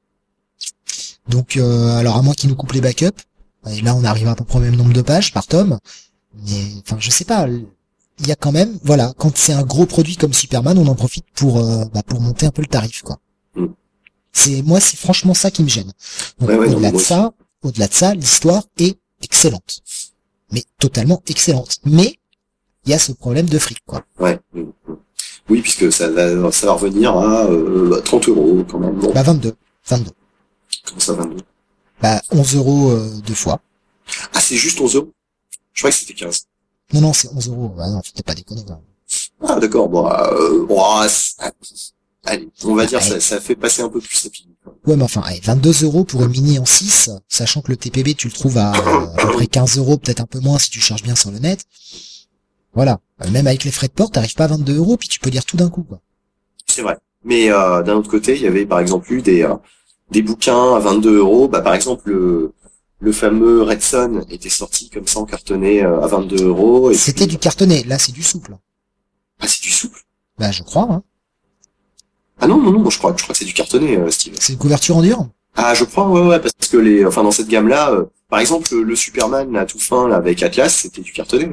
Donc, euh, alors à moins qu'ils nous coupent les backups, et là on arrive à peu près au même nombre de pages par tome, mais enfin je sais pas, il y a quand même, voilà, quand c'est un gros produit comme Superman, on en profite pour euh, bah, pour monter un peu le tarif, quoi. Mm. C'est moi, c'est franchement ça qui me gêne. Donc, Ouais, ouais, non, au-delà mais de moi ça, au-delà de ça, l'histoire est excellente, mais totalement excellente. Mais il y a ce problème de fric, quoi. Ouais. Mm, mm. Oui, puisque ça va, ça va revenir à euh, trente euros quand même. Bon. Bah vingt-deux, vingt-deux. Comment ça, vingt-deux? Bah onze euros euh, deux fois. Ah, c'est juste onze euros? Je crois que c'était quinze. Non non, c'est onze euros. Bah non, faut pas déconner, quoi. Ah, d'accord, bon, euh, bon, ah, c'est- allez, on va dire, Ouais. ça, ça fait passer un peu plus rapide. Ouais, mais enfin, allez, vingt-deux euros pour une mini en six, sachant que le T P B, tu le trouves à, euh, à peu près quinze euros, peut-être un peu moins si tu cherches bien sur le net. Voilà. Euh, Même avec les frais de port, t'arrives pas à vingt-deux euros, puis tu peux lire tout d'un coup, quoi. c'est vrai. Mais euh, d'un autre côté, il y avait par exemple eu des euh, des bouquins à vingt-deux euros. Bah par exemple le le fameux Red Son était sorti comme ça en cartonné euh, à vingt-deux euros. Et C'était puis... du cartonné, là c'est du souple. Ah c'est du souple. Bah je crois, hein. Ah non non non, je crois je crois que c'est du cartonné, euh, Steve. C'est une couverture en dur. Ah je crois ouais ouais parce que les enfin dans cette gamme là, euh, par exemple le, le Superman là tout fin là avec Atlas c'était du cartonné.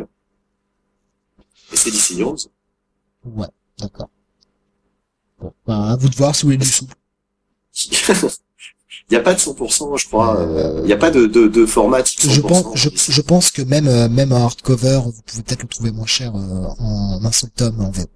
Et c'est D C Heroes. Ouais, d'accord. Bon, bah à vous de voir si vous voulez du souple. Il y a pas de cent pour cent, je crois. Euh, Il y a pas de de, de format type Je cent pour cent. pense, je, je pense que même euh, même en hardcover, vous pouvez peut-être le trouver moins cher euh, en un seul tome en V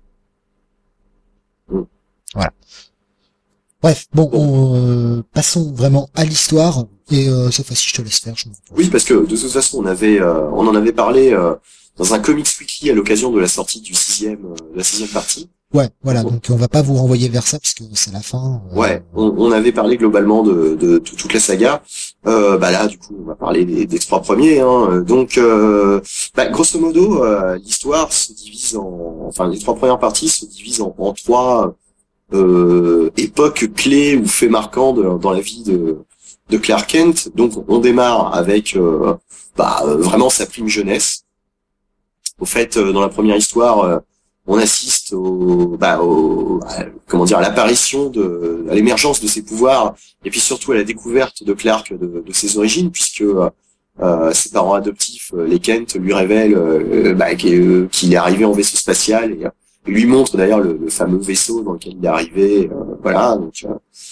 O. Mm. Voilà. Bref, bon, on, euh, passons vraiment à l'histoire et euh, cette fois-ci je te laisse faire. Je oui, parce que de toute façon, on avait, euh, on en avait parlé euh, dans un Comics Weekly à l'occasion de la sortie du sixième, euh, de la sixième partie. Ouais, voilà, Bon. donc on va pas vous renvoyer vers ça puisque c'est la fin. Euh... Ouais, on, on avait parlé globalement de, de, de toute la saga. Euh, bah là, du coup, on va parler des, des trois premiers. Hein. Donc, euh, bah, grosso modo, euh, l'histoire se divise en, enfin, les trois premières parties se divisent en, en trois euh, époques clés ou faits marquants de, dans la vie de, de Clark Kent. Donc, on démarre avec euh, bah, vraiment sa prime jeunesse. Au fait, euh, dans la première histoire. Euh, on assiste au, bah, au, à, comment dire, à l'apparition de, à l'émergence de ses pouvoirs, et puis surtout à la découverte de Clark de, de ses origines, puisque euh, ses parents adoptifs, les Kent, lui révèlent euh, bah, qu'il est arrivé en vaisseau spatial, et, et lui montre d'ailleurs le, le fameux vaisseau dans lequel il est arrivé. Euh, voilà, donc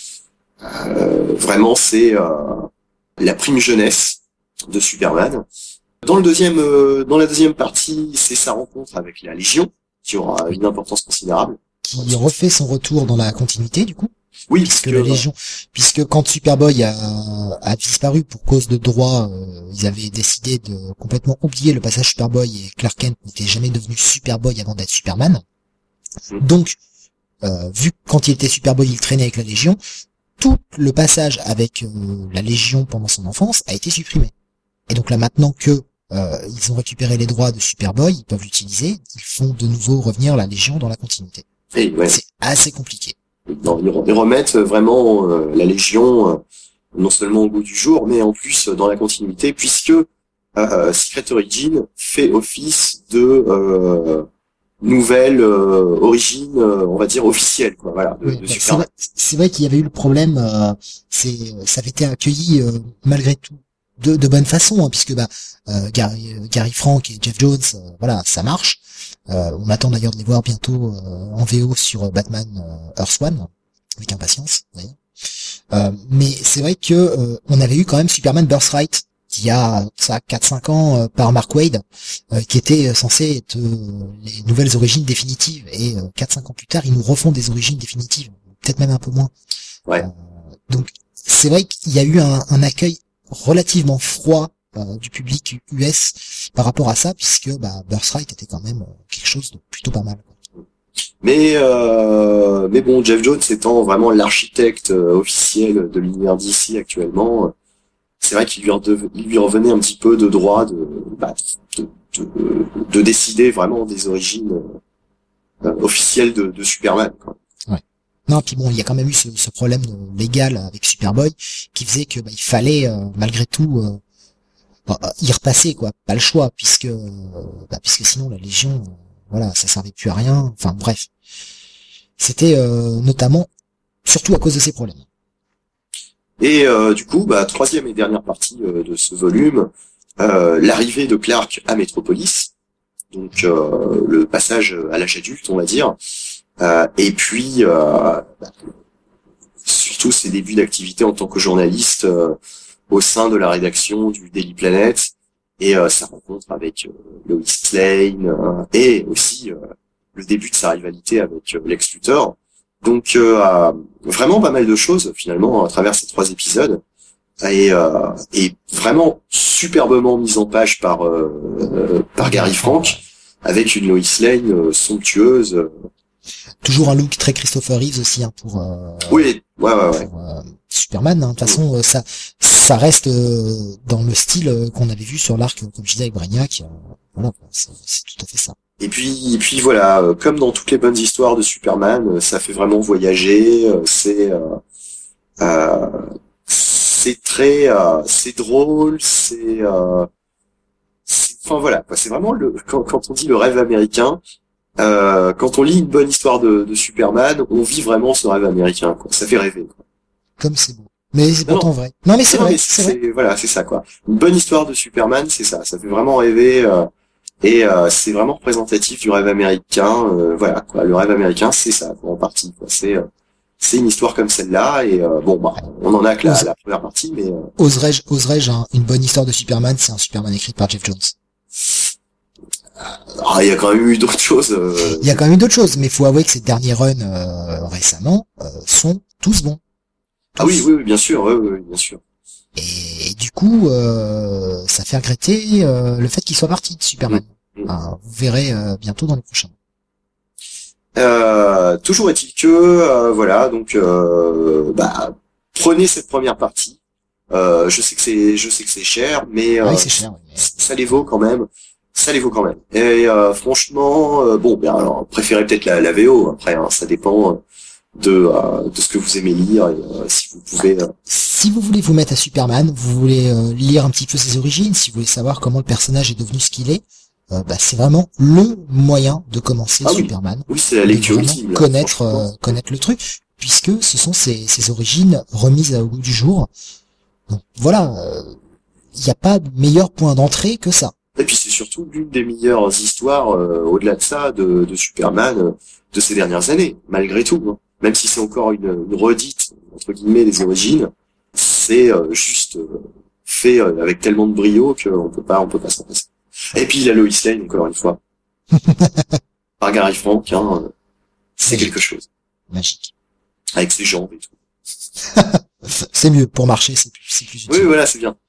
euh, vraiment c'est euh, la prime jeunesse de Superman. Dans le deuxième, euh, dans la deuxième partie, c'est sa rencontre avec la Légion, qui aura une importance considérable. Qui refait son retour dans la continuité, du coup. Oui, puisque la Légion, puisque quand Superboy a, a disparu pour cause de droit, euh, ils avaient décidé de complètement oublier le passage Superboy et Clark Kent n'était jamais devenu Superboy avant d'être Superman. Mmh. Donc, euh, vu que quand il était Superboy, il traînait avec la Légion, tout le passage avec euh, la Légion pendant son enfance a été supprimé. Et donc là, maintenant que Euh, ils ont récupéré les droits de Superboy, ils peuvent l'utiliser, ils font de nouveau revenir la Légion dans la continuité. Et ouais. C'est assez compliqué. Non, ils remettent vraiment euh, la Légion euh, non seulement au goût du jour, mais en plus euh, dans la continuité, puisque euh, Secret Origin fait office de euh, nouvelle euh, origine, euh, on va dire officielle, quoi. Voilà. De, oui, de bah, Superman. c'est vrai, c'est vrai qu'il y avait eu le problème. Euh, c'est, ça avait été accueilli euh, malgré tout. De, de bonne façon, hein, puisque bah euh, Gary, euh, Gary Frank et Jeff Jones, euh, voilà, ça marche. Euh, on attend d'ailleurs de les voir bientôt euh, en V O sur Batman euh, Earth One, avec impatience. Euh, mais c'est vrai que euh, on avait eu quand même Superman Birthright, qui a ça quatre cinq ans euh, par Mark Waid, euh, qui était censé être euh, les nouvelles origines définitives. Et euh, quatre cinq ans plus tard, ils nous refont des origines définitives, peut-être même un peu moins. Ouais. Euh, donc c'est vrai qu'il y a eu un, un accueil relativement froid euh, du public U S par rapport à ça, puisque bah, Birthright était quand même euh, quelque chose de plutôt pas mal. Mais euh, mais bon, Jeff Jones étant vraiment l'architecte euh, officiel de l'univers D C actuellement, euh, c'est vrai qu'il lui, redeve, il lui revenait un petit peu de droit de bah, de, de, de décider vraiment des origines euh, officielles de, de Superman, quoi. Ouais. Non, puis bon, il y a quand même eu ce, ce problème légal avec Superboy qui faisait que bah, il fallait euh, malgré tout euh, bah, y repasser, quoi, pas le choix, puisque euh, bah, puisque sinon la Légion, euh, voilà, ça servait plus à rien. Enfin bref, c'était euh, notamment surtout à cause de ces problèmes. Et euh, du coup, bah troisième et dernière partie euh, de ce volume, euh, l'arrivée de Clark à Metropolis, donc euh, le passage à l'âge adulte, on va dire. Euh, et puis, euh, surtout ses débuts d'activité en tant que journaliste euh, au sein de la rédaction du Daily Planet et euh, sa rencontre avec euh, Lois Lane euh, et aussi euh, le début de sa rivalité avec euh, Lex Luthor. Donc, euh, vraiment pas mal de choses finalement à travers ces trois épisodes et, euh, et vraiment superbement mise en page par euh, euh, par Gary Frank avec une Lois Lane euh, somptueuse. Euh, Toujours un look très Christopher Reeves aussi, hein, pour, euh, oui, ouais, ouais, ouais. pour euh, Superman. Hein. De toute façon, euh, ça, ça reste euh, dans le style euh, qu'on avait vu sur l'arc, comme je disais avec Brainiac. Euh, voilà, c'est, c'est tout à fait ça. Et puis, et puis voilà, euh, comme dans toutes les bonnes histoires de Superman, euh, ça fait vraiment voyager. euh, c'est, euh, euh, c'est très, euh, c'est drôle. C'est, euh, c'est- enfin voilà, quoi, c'est vraiment le quand, quand on dit le rêve américain. Euh, quand on lit une bonne histoire de, de Superman, on vit vraiment ce rêve américain. Quoi. Ça fait rêver. Quoi. Comme c'est beau. Mais c'est Non, pourtant non. vrai. Non mais c'est Non, vrai, mais c'est vrai. c'est voilà, c'est ça quoi. Une bonne histoire de Superman, c'est ça. Ça fait vraiment rêver. euh, Et euh, c'est vraiment représentatif du rêve américain. Euh, voilà, quoi. Le rêve américain, c'est ça, quoi, en partie. Quoi. C'est euh, c'est une histoire comme celle-là. Et euh, bon, bah, on en a que la, Ose- la première partie, mais euh, Oserais-je, oserais-je, hein, une bonne histoire de Superman, c'est un Superman écrit par Jeff Jones. ah, il y a quand même eu d'autres choses. Euh, Il y a quand même eu d'autres choses, mais faut avouer que ces derniers runs euh, récemment euh, sont tous bons. Ah oui, Tous. oui, oui, bien sûr, oui, oui, oui, bien sûr. Et, et du coup, euh, ça fait regretter euh, le fait qu'il soit parti de Superman. Mm, mm. Hein, vous verrez euh, bientôt dans les prochains. Euh, toujours est-il que, euh, voilà, donc, euh, bah, prenez cette première partie. Euh, je sais que c'est, je sais que c'est cher, mais Ah euh, oui, c'est cher. Oui, mais- ça les vaut quand même. Ça les vaut quand même. Et euh, franchement, euh, bon, ben alors, préférez peut-être la, la V O. Après, hein, ça dépend euh, de euh, de ce que vous aimez lire. Et, euh, si vous pouvez. euh, Si vous voulez vous mettre à Superman, vous voulez euh, lire un petit peu ses origines, si vous voulez savoir comment le personnage est devenu ce qu'il est, euh, bah, c'est vraiment le moyen de commencer Ah oui. Superman. Oui, c'est la De lecture vraiment utile. connaître franchement. euh, connaître le truc, puisque ce sont ses, ses origines remises au goût du jour. Donc voilà, il n'y a pas de meilleur point d'entrée que ça. Et puis c'est surtout l'une des meilleures histoires, euh, au-delà de ça, de, de Superman euh, de ces dernières années, malgré tout. Hein. Même si c'est encore une, une redite, entre guillemets, des origines, c'est euh, juste euh, fait euh, avec tellement de brio qu'on peut pas, on peut pas s'en passer. Et puis la Lois Lane, encore une fois, par Gary Frank, hein, euh, c'est Magique. quelque chose. Magique. Avec ses jambes et tout. C'est mieux pour marcher, c'est plus, c'est plus utile. Oui, voilà, c'est bien.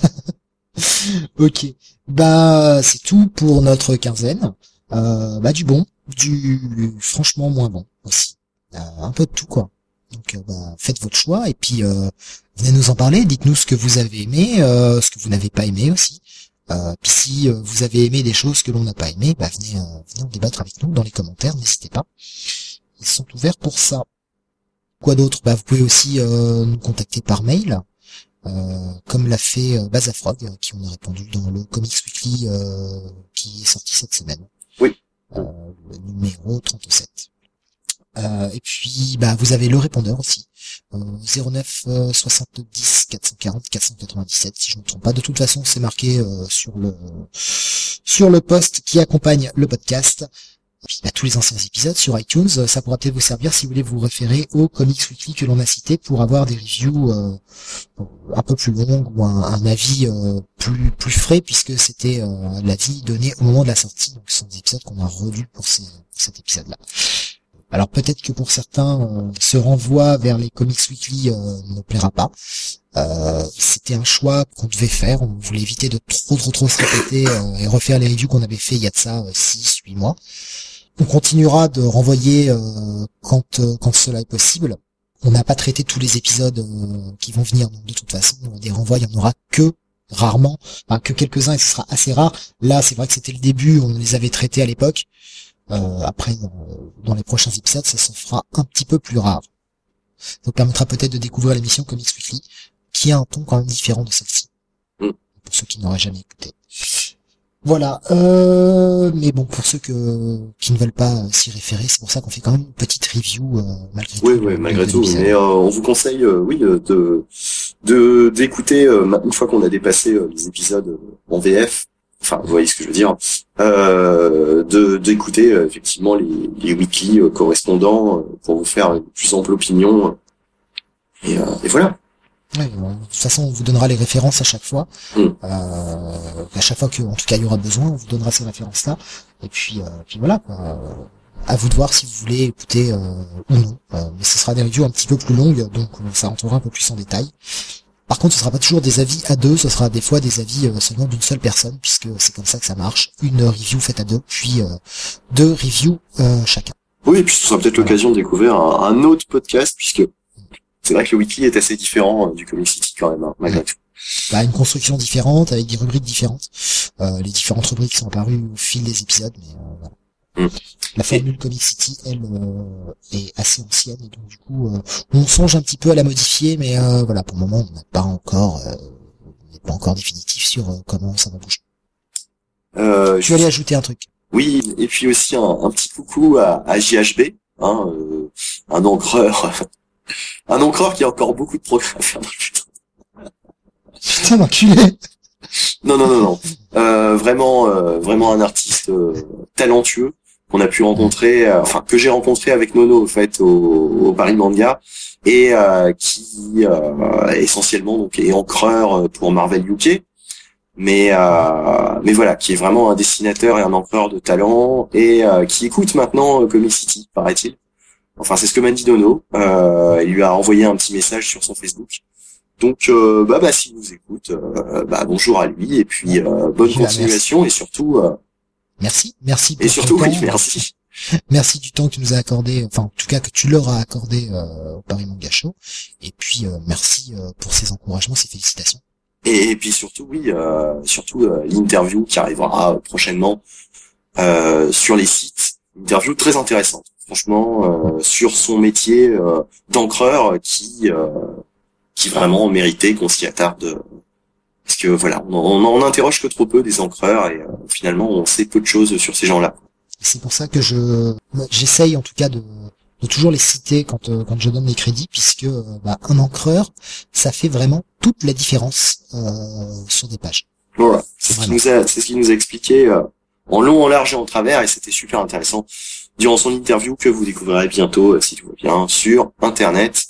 Ok. Bah c'est tout pour notre quinzaine. Euh, bah du bon, du franchement moins bon aussi. Euh, un peu de tout quoi. Donc euh, bah, faites votre choix et puis euh, venez nous en parler. Dites-nous ce que vous avez aimé, euh, ce que vous n'avez pas aimé aussi. Euh, puis si euh, vous avez aimé des choses que l'on n'a pas aimé, bah venez, euh, venez en débattre avec nous dans les commentaires. N'hésitez pas. Ils sont ouverts pour ça. Quoi d'autre? Bah vous pouvez aussi euh, nous contacter par mail. Euh, comme l'a fait euh, Bazafrog, euh, qui on a répondu dans le Comics Weekly euh, qui est sorti cette semaine. Oui. Euh, le numéro trente-sept. Euh, et puis, bah, vous avez le répondeur aussi. Euh, zéro neuf euh, soixante-dix quatre cent quarante quatre cent quatre-vingt-dix-sept, si je ne me trompe pas. De toute façon, c'est marqué euh, sur le sur le post qui accompagne le podcast. Et puis, bah, tous les anciens épisodes sur iTunes, euh, ça pourra peut-être vous servir si vous voulez vous référer au Comics Weekly que l'on a cité pour avoir des reviews euh, un peu plus longues ou un, un avis euh, plus plus frais, puisque c'était euh, l'avis donné au moment de la sortie. Donc, ce sont des épisodes qu'on a relus pour, ces, pour cet épisode-là. Alors peut-être que pour certains, euh, ce renvoi vers les Comics Weekly euh, ne plaira pas. Euh, c'était un choix qu'on devait faire. On voulait éviter de trop trop trop se répéter euh, et refaire les reviews qu'on avait fait il y a de ça six huit mois. On continuera de renvoyer euh, quand euh, quand cela est possible. On n'a pas traité tous les épisodes euh, qui vont venir, donc de toute façon, des renvois, il n'y en aura que rarement, enfin, que quelques-uns, et ce sera assez rare. Là, c'est vrai que c'était le début, on les avait traités à l'époque. Euh, après, dans, dans les prochains épisodes, ça se fera un petit peu plus rare. Ça vous permettra peut-être de découvrir l'émission Comics Weekly, qui a un ton quand même différent de celle-ci. Mm. Pour ceux qui n'auraient jamais écouté. Voilà, euh, mais bon, pour ceux que, qui ne veulent pas euh, s'y référer, c'est pour ça qu'on fait quand même une petite review, euh, malgré Oui, tout. oui, de- malgré de tout. l'épisode. Mais euh, on vous conseille, euh, oui, euh, de de d'écouter euh, ma- une fois qu'on a dépassé euh, les épisodes euh, en V F. Enfin, vous voyez ce que je veux dire. Euh, de d'écouter euh, effectivement les les weekly euh, correspondants euh, pour vous faire une plus ample opinion. Et, euh, et voilà. Ouais, bon, de toute façon, on vous donnera les références à chaque fois. Mm. Euh, à chaque fois que, en tout cas, il y aura besoin, on vous donnera ces références-là. Et puis, euh, puis voilà, quoi. Euh, à vous de voir si vous voulez écouter euh, ou non. Euh, mais ce sera des reviews un petit peu plus longues, donc euh, ça rentrera un peu plus en détail. Par contre, ce sera pas toujours des avis à deux, ce sera des fois des avis euh, seulement d'une seule personne, puisque c'est comme ça que ça marche. Une review faite à deux, puis euh, deux reviews euh, chacun. Oui, et puis ce sera peut-être l'occasion de découvrir un, un autre podcast, puisque c'est vrai que le weekly est assez différent euh, du Comic City quand même, hein, malgré tout. bah, une construction différente, avec des rubriques différentes. Euh, les différentes rubriques sont apparues au fil des épisodes, mais euh, voilà. Mm. La formule Comic City, elle, euh, est assez ancienne, et donc du coup, euh, on songe un petit peu à la modifier, mais euh, voilà, pour le moment, on n'a pas encore, euh, on n'est pas encore définitif sur euh, comment ça va bouger. Euh, Tu allais ajouter un truc. Oui, et puis aussi un, un petit coucou à, à J H B, hein, euh, un encreur, un encreur qui a encore beaucoup de progrès à faire dans le futur. Putain, l'enculé. Non, non, non, non. Euh, vraiment, euh, vraiment un artiste euh, talentueux qu'on a pu rencontrer, euh, enfin que j'ai rencontré avec Nono au fait au, au Paris Manga et euh, qui euh, essentiellement donc est encreur pour Marvel U K, mais euh, mais voilà, qui est vraiment un dessinateur et un encreur de talent et euh, qui écoute maintenant euh, Comic City, paraît-il. Enfin, c'est ce que m'a dit Nono. Euh, il lui a envoyé un petit message sur son Facebook. Donc, euh, bah, bah, s'il nous écoute, euh, bah, bonjour à lui, et puis euh, bonne Puis, bah, continuation, et surtout, euh, Merci, merci pour et surtout, ton oui, temps. merci. Merci du temps que tu nous as accordé, enfin en tout cas que tu leur as accordé euh, au Paris Manga Show. Et puis euh, merci euh, pour ces encouragements, ces félicitations. Et, et puis surtout, oui, euh, surtout euh, l'interview qui arrivera euh, prochainement euh, sur les sites. Une interview très intéressante, franchement, euh, sur son métier euh, d'encreur qui euh, qui vraiment méritait qu'on s'y attarde. Euh, parce que voilà, on, on en interroge que trop peu des encreurs et euh, finalement on sait peu de choses sur ces gens-là. C'est pour ça que je j'essaye en tout cas de, de toujours les citer quand euh, quand je donne les crédits, puisque euh, bah, un encreur, ça fait vraiment toute la différence euh, sur des pages. Voilà, c'est ce qui nous a, c'est ce qui nous a expliqué euh, en long, en large et en travers, et c'était super intéressant durant son interview que vous découvrirez bientôt, euh, si tout va bien, sur Internet.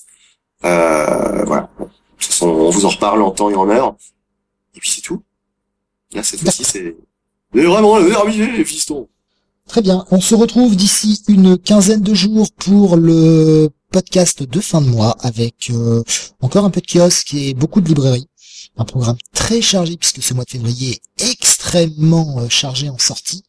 Euh, voilà. De toute façon, on vous en reparle en temps et en heure. Et puis c'est tout. Là, cette fois-ci, c'est c'est vraiment le terminé, les fistons. Très bien. On se retrouve d'ici une quinzaine de jours pour le podcast de fin de mois avec euh, encore un peu de kiosque et beaucoup de librairies. Un programme très chargé puisque ce mois de février est extrêmement euh, chargé en sorties.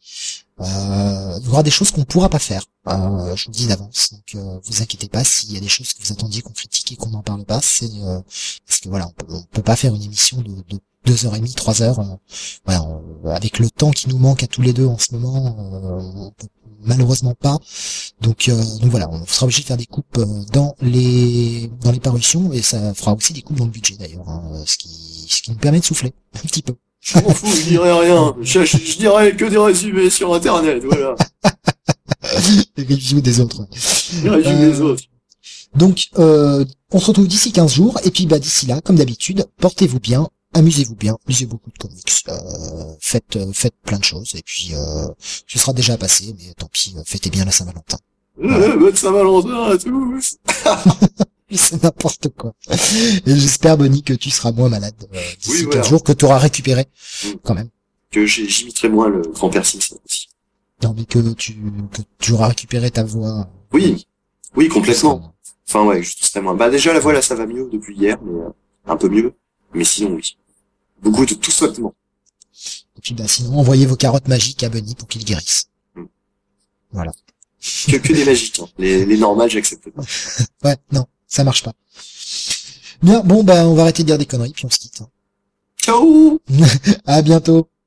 Euh, il y aura des choses qu'on pourra pas faire. Euh, je vous le dis d'avance. Donc euh, vous inquiétez pas s'il y a des choses que vous attendiez qu'on critique et qu'on n'en parle pas. C'est euh, parce que voilà, on peut, on peut pas faire une émission de, de deux heures et demie, trois heures. Euh, voilà, on- avec le temps qui nous manque à tous les deux en ce moment, euh, on peut malheureusement pas. Donc, euh, donc voilà, on sera obligé de faire des coupes euh, dans les dans les parutions et ça fera aussi des coupes dans le budget d'ailleurs, hein, ce qui ce qui nous permet de souffler un petit peu. Je m'en fous, je dirais rien. Je, je, je dirais que des résumés sur Internet, voilà. Les reviews des autres. Les résumés Euh, des autres. Donc, euh, on se retrouve d'ici quinze jours, et puis bah d'ici là, comme d'habitude, portez-vous bien, amusez-vous bien, lisez beaucoup de comics, euh, faites euh, faites plein de choses, et puis euh, ce sera déjà passé, mais tant pis, euh, fêtez bien la Saint-Valentin. Euh, bonne Saint-Valentin à tous. C'est n'importe quoi. Et j'espère, Bonnie, que tu seras moins malade euh, d'ici Oui, quinze voilà. jours, que tu auras récupéré, Mm. quand même. Que j'ai- j'imiterai moins le grand-père Simpson aussi. Non, mais que tu que tu auras récupéré ta voix. Oui, oui, complètement. Enfin, ouais, je serais moins. Bah, déjà, la voix, là, ça va mieux depuis hier, mais euh, un peu mieux. Mais sinon, oui. Beaucoup de tout simplement. Et puis bah sinon, envoyez vos carottes magiques à Bonnie pour qu'il guérisse. Mm. Voilà. Que, que des magiques, hein. Les, les normales, j'accepte pas. Ouais, non, ça marche pas. Bien, bon bah on va arrêter de dire des conneries, puis on se quitte. Ciao! À bientôt.